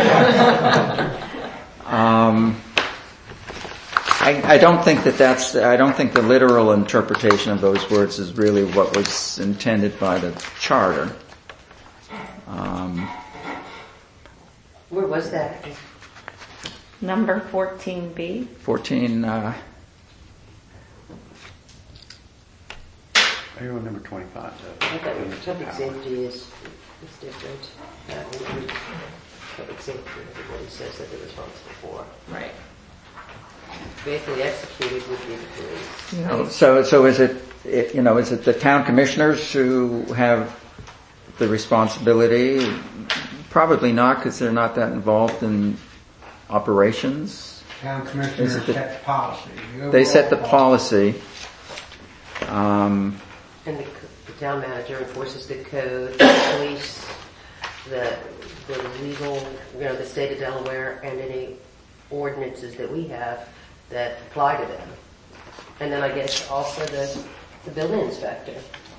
I don't think I don't think the literal interpretation of those words is really what was intended by the charter. Where was that? Number 14B. 14, Are you on number 25? I thought public safety is different. That one, public safety, everybody says that they're responsible for. Right. Faithfully executed would be the police. so is it the town commissioners who have the responsibility? Probably not, because they're not that involved in operations. Town commissioners set the policy. They set the policy. And the town manager enforces the code, the police, the legal, the state of Delaware, and any ordinances that we have that apply to them. And then I guess also the building inspector.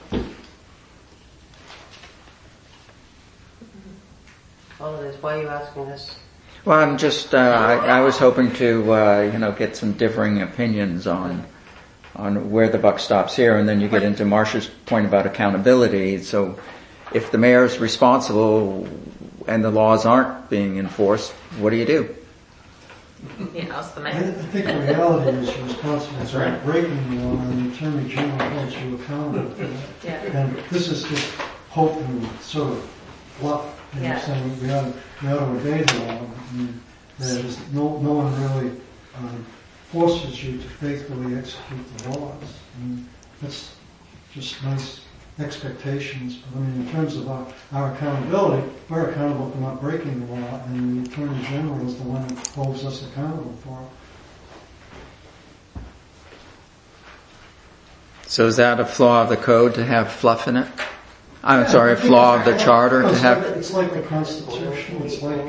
All of this. Why are you asking this? Well, I'm just, I was hoping to, get some differing opinions on where the buck stops here, and then you get into Marcia's point about accountability. So if the mayor's responsible and the laws aren't being enforced, what do you do? It's the I mayor. think the reality is you're responsible for breaking the law, and the Attorney General holds you accountable for that. Yeah. And this is just hope and sort of fluff. Yeah. Saying we ought to obey the law. There's no one really forces you to faithfully execute the laws. And that's just nice expectations. But in terms of our accountability, we're accountable for not breaking the law, and the Attorney General is the one that holds us accountable for it. So is that a flaw of the code to have fluff in it? I'm sorry, a flaw of the charter to have... It's like the Constitution. It's like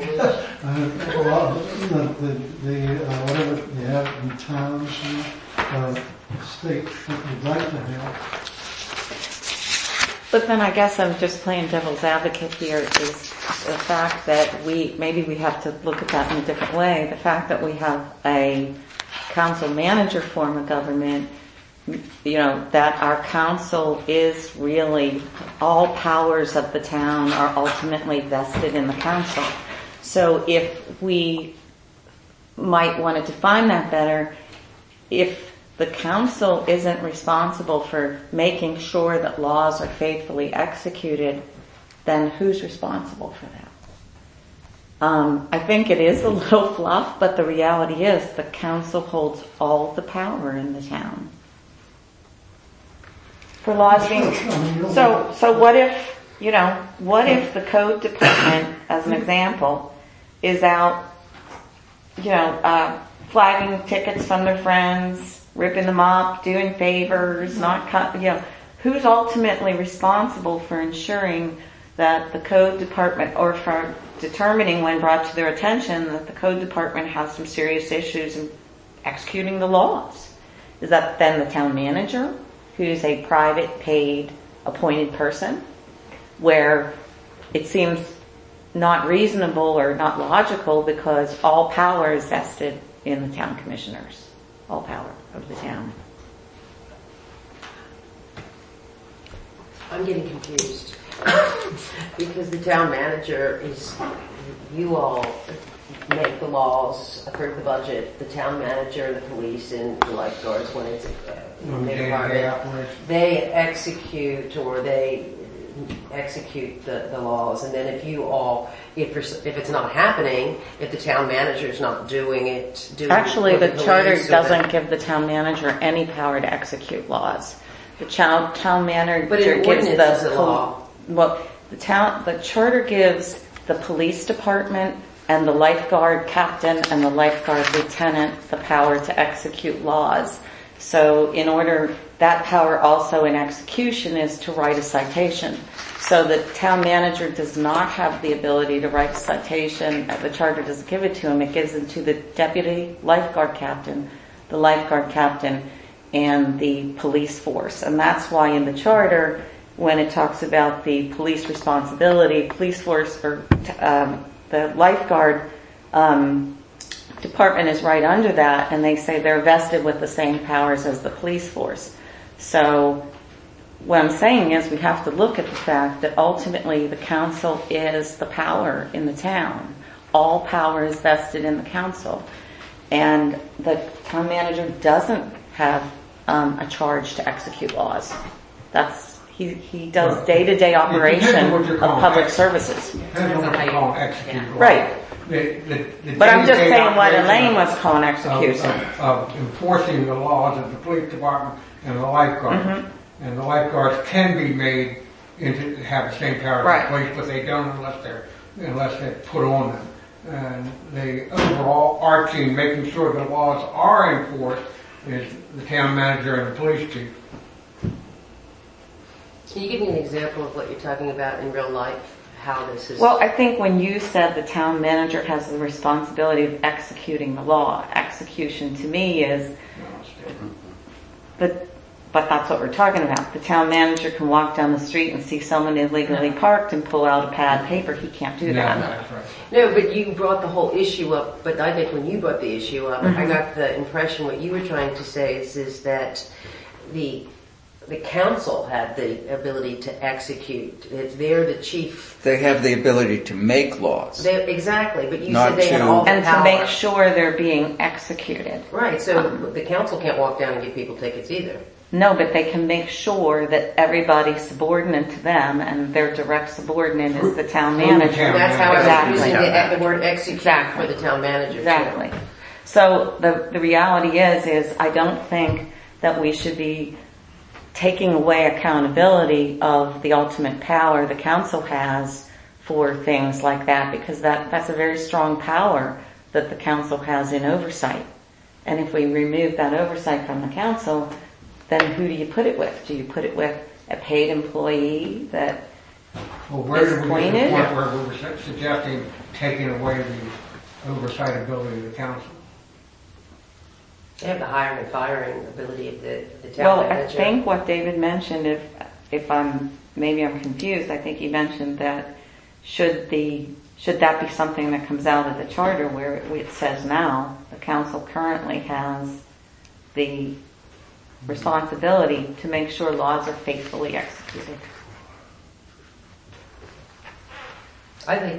whatever you have in towns and state that you'd like to have. But then I guess I'm just playing devil's advocate here is the fact that maybe we have to look at that in a different way. The fact that we have a council manager form of government, that our council is really, all powers of the town are ultimately vested in the council. So if we might want to define that better, if the council isn't responsible for making sure that laws are faithfully executed, then who's responsible for that? I think it is a little fluff, but the reality is the council holds all the power in the town. For laws being, so what if the code department, as an example, is out, flagging tickets from their friends, ripping them up, doing favors, who's ultimately responsible for ensuring that the code department, or for determining when brought to their attention that the code department has some serious issues in executing the laws? Is that then the town manager, who's a private paid appointed person, where it seems not reasonable or not logical because all power is vested in the town commissioners, all power of the town? I'm getting confused because the town manager is, you all make the laws, approve the budget, the town manager and the police and the lifeguards when it's in their department, they execute the laws, and then if it's not happening, if the town manager is not doing it, Actually, the charter doesn't give the town manager any power to execute laws. The town manager gives the charter gives the police department and the lifeguard captain and the lifeguard lieutenant the power to execute laws. So in order, that power also in execution is to write a citation. So the town manager does not have the ability to write a citation. The charter doesn't give it to him. It gives it to the deputy lifeguard captain, the lifeguard captain, and the police force. And that's why in the charter, when it talks about the police responsibility, police force or the lifeguard department is right under that, and they say they're vested with the same powers as the police force. So what I'm saying is we have to look at the fact that ultimately the council is the power in the town. All power is vested in the council. And the town manager doesn't have a charge to execute laws. He does day-to-day operation of public services. Depends on what you call execute. Right. But I'm just saying what Elaine was calling execution. Of enforcing the laws of the police department and the lifeguard. Mm-hmm. And the lifeguards can be made into have the same power as the police, but they don't unless they're put on them. And the overall arching, making sure the laws are enforced, is the town manager and the police chief. Can you give me an example of what you're talking about in real life? How this is... Well, I think when you said the town manager has the responsibility of executing the law, execution to me is... But that's what we're talking about. The town manager can walk down the street and see someone illegally parked and pull out a pad of paper. He can't do that. That's right. No, but you brought the whole issue up, but I think when you brought the issue up, I got the impression what you were trying to say is that the council had the ability to execute. They're the chief. They have the ability to make laws. Exactly, but you Not said they had to- all the And power. to make sure they're being executed. Right, so the council can't walk down and give people tickets either. No, but they can make sure that everybody's subordinate to them and their direct subordinate is the town manager. And that's how I was Exactly. using the word execute for the town manager. Exactly. So the reality is I don't think that we should be taking away accountability of the ultimate power the council has for things like that, because that's a very strong power that the council has in oversight. And if we remove that oversight from the council, then who do you put it with? Do you put it with a paid employee that Well, where did we get to the Disappointed? point where we were suggesting taking away the oversight ability of the council? They have the hiring and firing ability of the town Well, I manager. think what David mentioned, if maybe I'm confused, I think he mentioned that should that be something that comes out of the charter where it says now the council currently has the responsibility to make sure laws are faithfully executed. I think.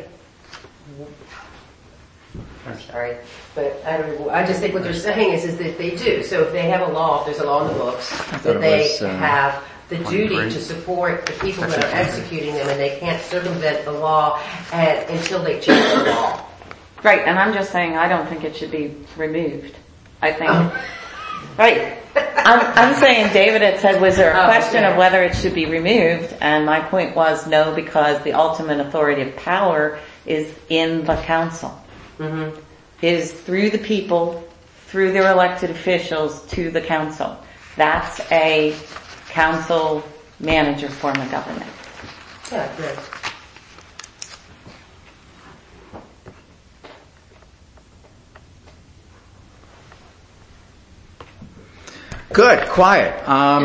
I'm sorry, but I just think what they're saying is that they do. So if they have a law, if there's a law in the books, that they have the duty to support the people that are executing them, and they can't circumvent the law until they change the law. Right, and I'm just saying I don't think it should be removed. I think, right. I'm saying David had said, was there a question of whether it should be removed? And my point was no, because the ultimate authority of power is in the council. Mm-hmm. Is through the people, through their elected officials to the council. That's a council manager form of government. Yeah, good. Good, quiet.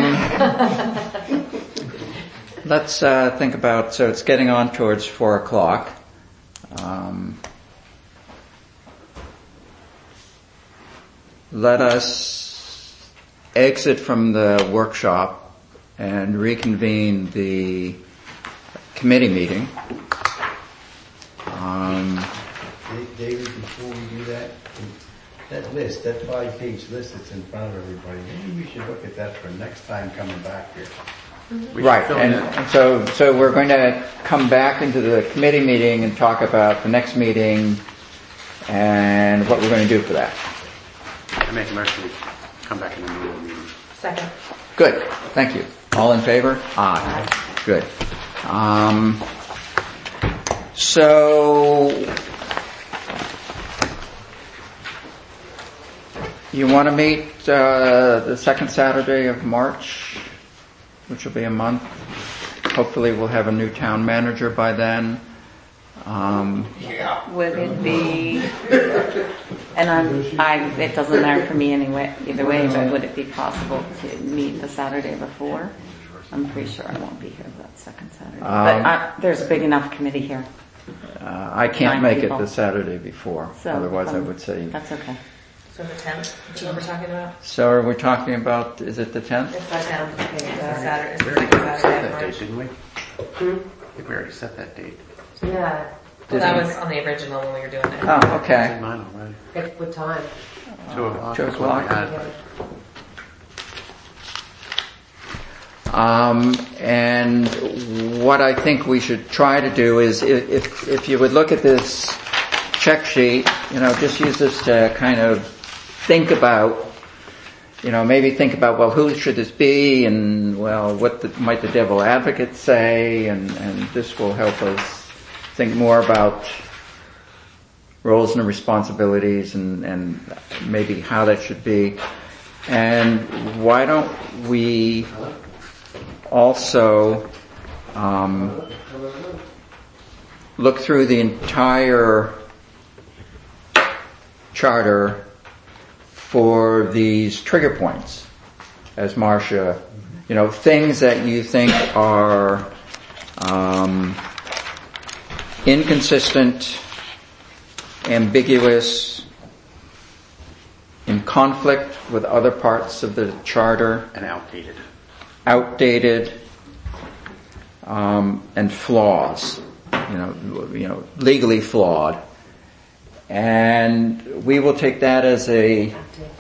Let's think about, so it's getting on towards 4:00. Let us exit from the workshop and reconvene the committee meeting. David, before we do that list, that 5-page list that's in front of everybody, maybe we should look at that for next time coming back here. Right, and so we're going to come back into the committee meeting and talk about the next meeting and what we're going to do for that. I make a motion to come back in the middle of the meeting. Second. Good, thank you. All in favor? Aye. Good. So you want to meet the second Saturday of March, which will be a month? Hopefully we'll have a new town manager by then. Would it be, and it doesn't matter for me anyway, either way, but would it be possible to meet the Saturday before? I'm pretty sure I won't be here that second Saturday. But there's a big enough committee here. I can't 9 make people. it the Saturday before. So, Otherwise I would say. That's okay. So the 10th, is what we're talking about? So are we talking about, is it the 10th? It's the 10th. It's the Saturday. It's We the already second set Saturday of that date, March. didn't we? I think we already set that date. Yeah. Well, that was on the original when we were doing it. Oh, It's in okay. mine already. At what time? 2 o'clock. 2 is what we o'clock. had. And what I think we should try to do is, if you would look at this check sheet, just use this to kind of think about, maybe think about, well, who should this be, and well, might the devil advocate say, and this will help us think more about roles and responsibilities and maybe how that should be. And why don't we also look through the entire charter for these trigger points, as Marcia, things that you think are inconsistent, ambiguous, in conflict with other parts of the charter, And outdated. and flaws, legally flawed. And we will take that as as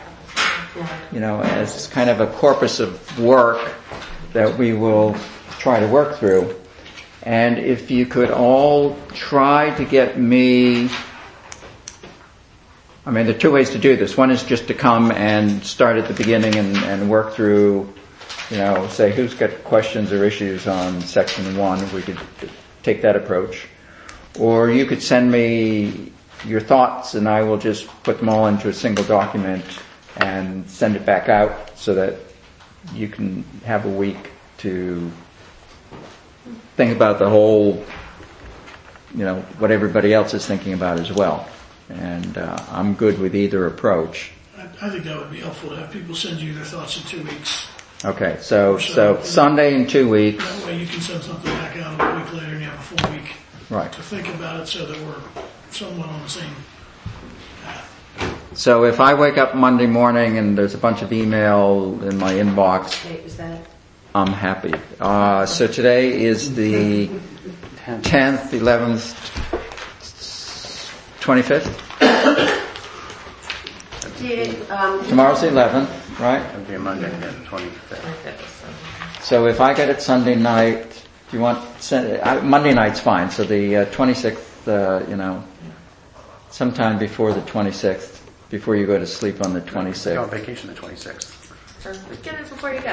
kind of a corpus of work that we will try to work through. And if you could all try to get me, there are 2 ways to do this. One is just to come and start at the beginning and work through, say who's got questions or issues on section 1. We could take that approach. Or you could send me your thoughts and I will just put them all into a single document and send it back out so that you can have a week to think about the whole, what everybody else is thinking about as well. And I'm good with either approach. I think that would be helpful to have people send you their thoughts in 2 weeks. Okay, so Sunday in 2 weeks. That way you can send something back out a week later and you have a full week Right. to think about it so that we're somewhat on the same path. So if I wake up Monday morning and there's a bunch of email in my inbox, Date was that? I'm happy. So today is the 10th, 11th, 25th? Tomorrow's the 11th, right? It'll be a Monday, yeah, the 25th. So if I get it Sunday night, do you want Monday night's fine. So the 26th, sometime before the 26th, before you go to sleep on the Go on 26th. vacation the 26th. Or get it before you go.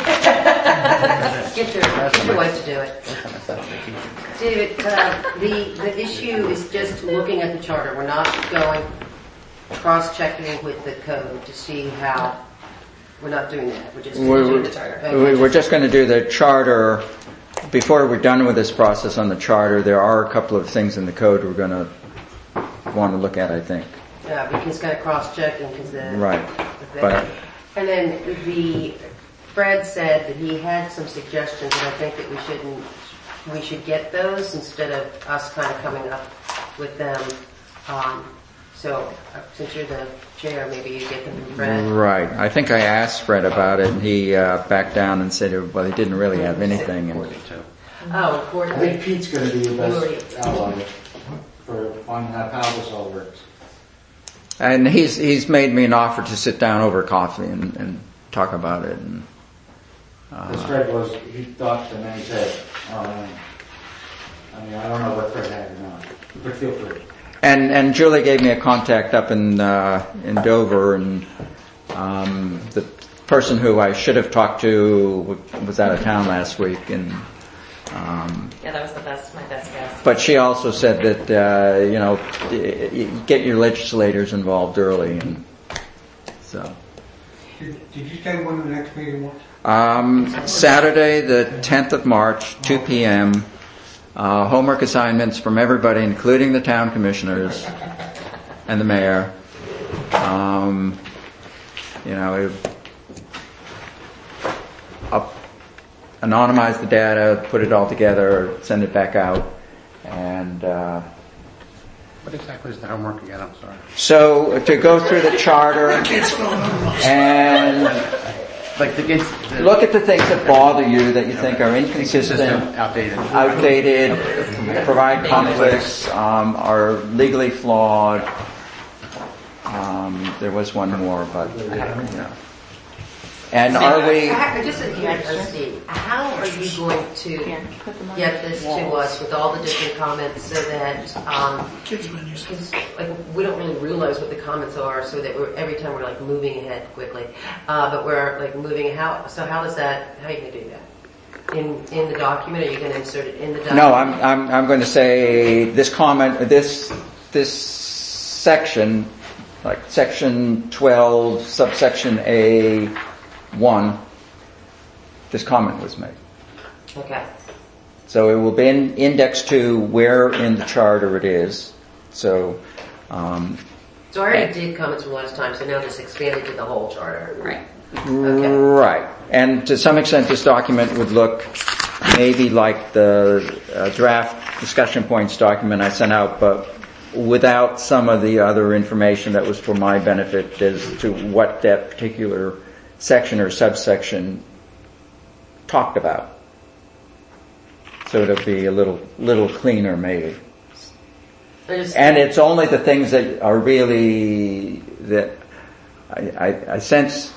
Get your wife to do it. David, the issue is just looking at the charter. We're not going cross-checking with the code to see how. We're not doing that. We're just doing the charter. We're just going to do the charter. Before we're done with this process on the charter, there are a couple of things in the code we're going to want to look at, I think. Yeah, because it's got to cross-checking because Right. But and then Fred said that he had some suggestions, and I think that we should get those instead of us kind of coming up with them. So since you're the chair, maybe you get them from Fred. right. I think I asked Fred about it, and he backed down and said, well, he didn't really have anything. And Oh, I Courtney. think Pete's going to be the best ally on how this all works. And he's made me an offer to sit down over coffee and talk about it. And Because Fred he thought and then he said, I don't know what Fred had or not, but feel free. And Julie gave me a contact up in Dover, and the person who I should have talked to was out of town last week, and Yeah, that was my best guess. but she also said that get your legislators involved early, and So. Did you say when the next meeting was? Saturday, the 10th of March, 2 p.m. Homework assignments from everybody, including the town commissioners and the mayor. I'll anonymize the data, put it all together, send it back out, and. What exactly is the homework again? I'm sorry. So to go through the charter and look at the things that bother you, that you think are inconsistent, outdated, provide conflicts, are legally flawed. There was one more, but And are we... Just Steve, how are you going to get this to us with all the different comments so that, Kids menus. like, we don't really realize what the comments are, so that every time we're like moving ahead quickly, but we're like moving, how are you going to do that? In the document, are you going to insert it in the document? No, I'm going to say this comment, this section, like section 12, subsection A1, this comment was made. Okay. So it will be in index 2 where in the charter it is. So I already did comments from last time, so now just expanded to the whole charter. Right. Okay. Right. And to some extent this document would look maybe like the draft discussion points document I sent out, but without some of the other information that was for my benefit as to what that particular section or subsection talked about. So it'll be a little cleaner maybe. And it's only the things that are really, that I sense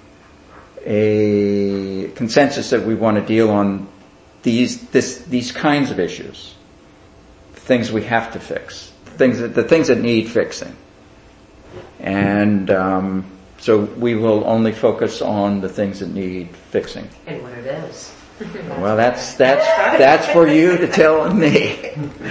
a consensus that we want to deal on these kinds of issues. Things we have to fix. The things that need fixing. And so we will only focus on the things that need fixing. And what are those? Well, that's for you to tell me.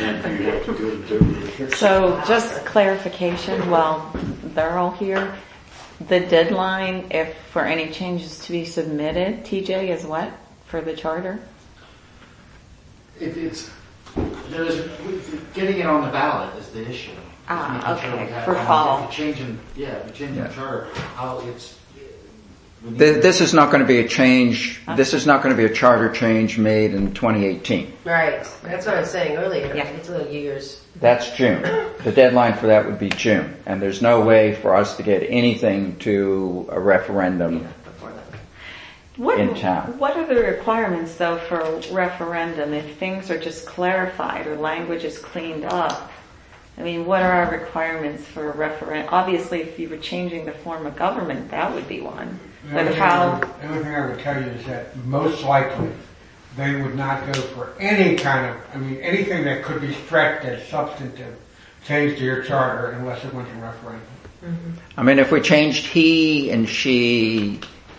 So just clarification while they're all here. The deadline, if for any changes to be submitted, TJ, is what for the charter? There's getting it on the ballot is the issue. Okay, for fall. Changing the charter, how it's. This is not going to be a change. This is not going to be a charter change made in 2018. Right. That's what I was saying earlier. Yeah. It's years. That's June. The deadline for that would be June. And there's no way for us to get anything to a referendum in town. What are the requirements, though, for a referendum if things are just clarified or language is cleaned up? I mean, what are our requirements for a referendum? Obviously, if you were changing the form of government, that would be one. The only thing I would tell you is that most likely they would not go for any kind of, anything that could be stretched as substantive change to your charter unless it went to referendum. Mm-hmm. If we changed he and she,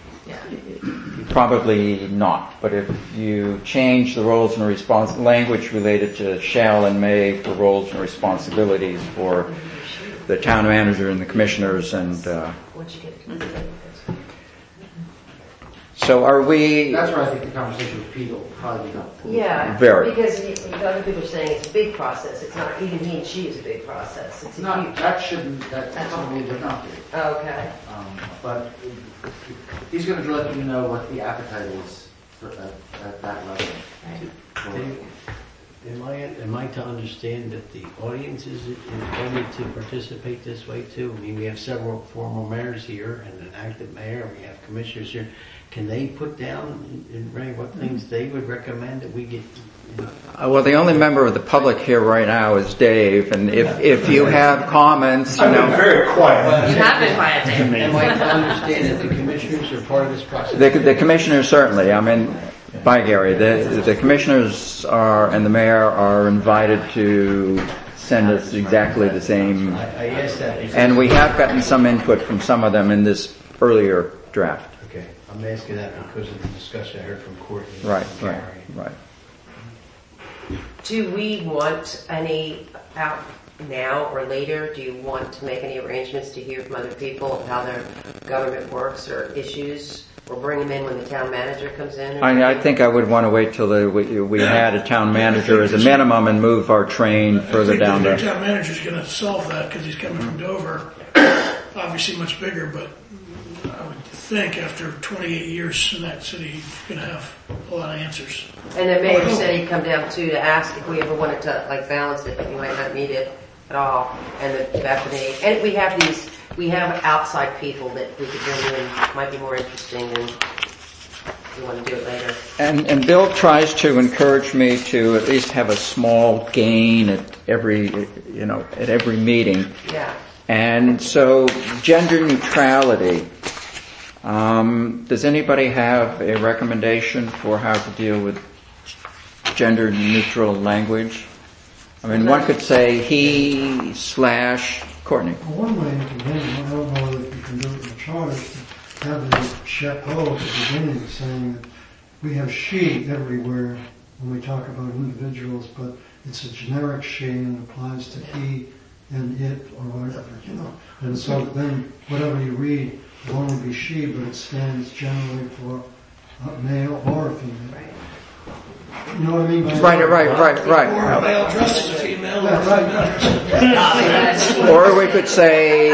probably not. But if you change the roles and language related to shall and may for roles and responsibilities for the town manager and the commissioners and, so are we... That's where I think the conversation with Pete will probably be helpful. Yeah, very. Because other people are saying it's a big process. It's not, even he and she is a big process. It's not, huge. That's probably would not be. Okay. But he's going to let you know what the appetite is for at that level. Right. Am I to understand that the audience is intended to participate this way too? We have several former mayors here and an active mayor. We have commissioners here. Can they put down in writing what things they would recommend that we get? Well, the only member of the public here right now is Dave, and if you have comments, I've been very quiet. You have been quiet, Dave. Am I to understand that the commissioners are part of this process? The commissioners certainly. Bye, Gary. The commissioners and the mayor are invited to send us exactly the same. I asked that because and we have gotten some input from some of them in this earlier draft. Okay, I'm asking that because of the discussion I heard from Courtney. Right. Do we want any now or later? Do you want to make any arrangements to hear from other people of how their government works or issues? Or bring them in when the town manager comes in? I think I would want to wait till we had a town manager as a minimum and move our train further down the there. town manager's going to solve that because he's coming from Dover. Obviously much bigger, but I would think after 28 years in that city, he's going to have a lot of answers. And the mayor said he'd come down too to ask if we ever wanted to like balance it, but he might not need it at all. And the Bethany, and we have outside people that we could bring in, might be more interesting than we want to do it later. And Bill tries to encourage me to at least have a small gain at every meeting. Yeah. And so gender neutrality. Does anybody have a recommendation for how to deal with gender neutral language? I mean, one could say he / Courtney. Well, one way you can handle it, I don't know if you can do it in the charge, but have the chapeau at the beginning saying that we have she everywhere when we talk about individuals, but it's a generic she and it applies to he and it or whatever, And so then whatever you read will only be she, but it stands generally for a male or a female. Right. You know what I mean? Right. Or a male dressed as a female. Or we could say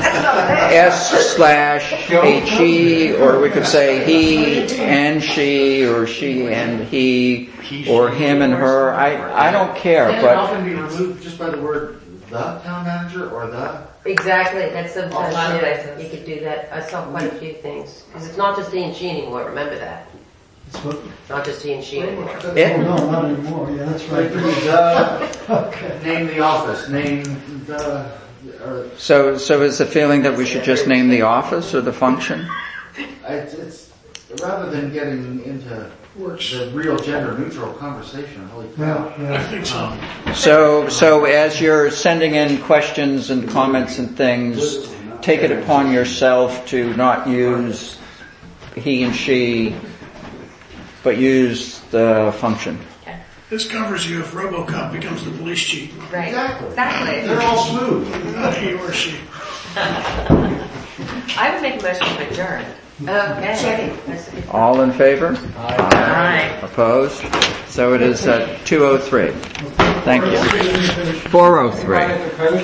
S/HE, or we could say he and she, or she and he, or him and her. I don't care, Can it but often be removed just by the word the town manager or the? Exactly. That's sometimes A lot of places. you could do that. I saw quite a few things because it's not just he and she anymore. Remember that. It's what? It's not just he and she anymore. Oh, no, not anymore. Yeah, that's right. The, name the office, name the... so is the feeling that we should just name the office or the function? It's rather than getting into the real gender neutral conversation, holy cow. I think so. So as you're sending in questions and comments and things, take it upon yourself to not use he and she, but use the function. This covers you if RoboCop becomes the police chief. Right. Exactly. They're all smooth. Not he or she. I would make a motion to adjourn. Okay. All in favor? Aye. Opposed? So it is 2:03. Thank you. 4:03.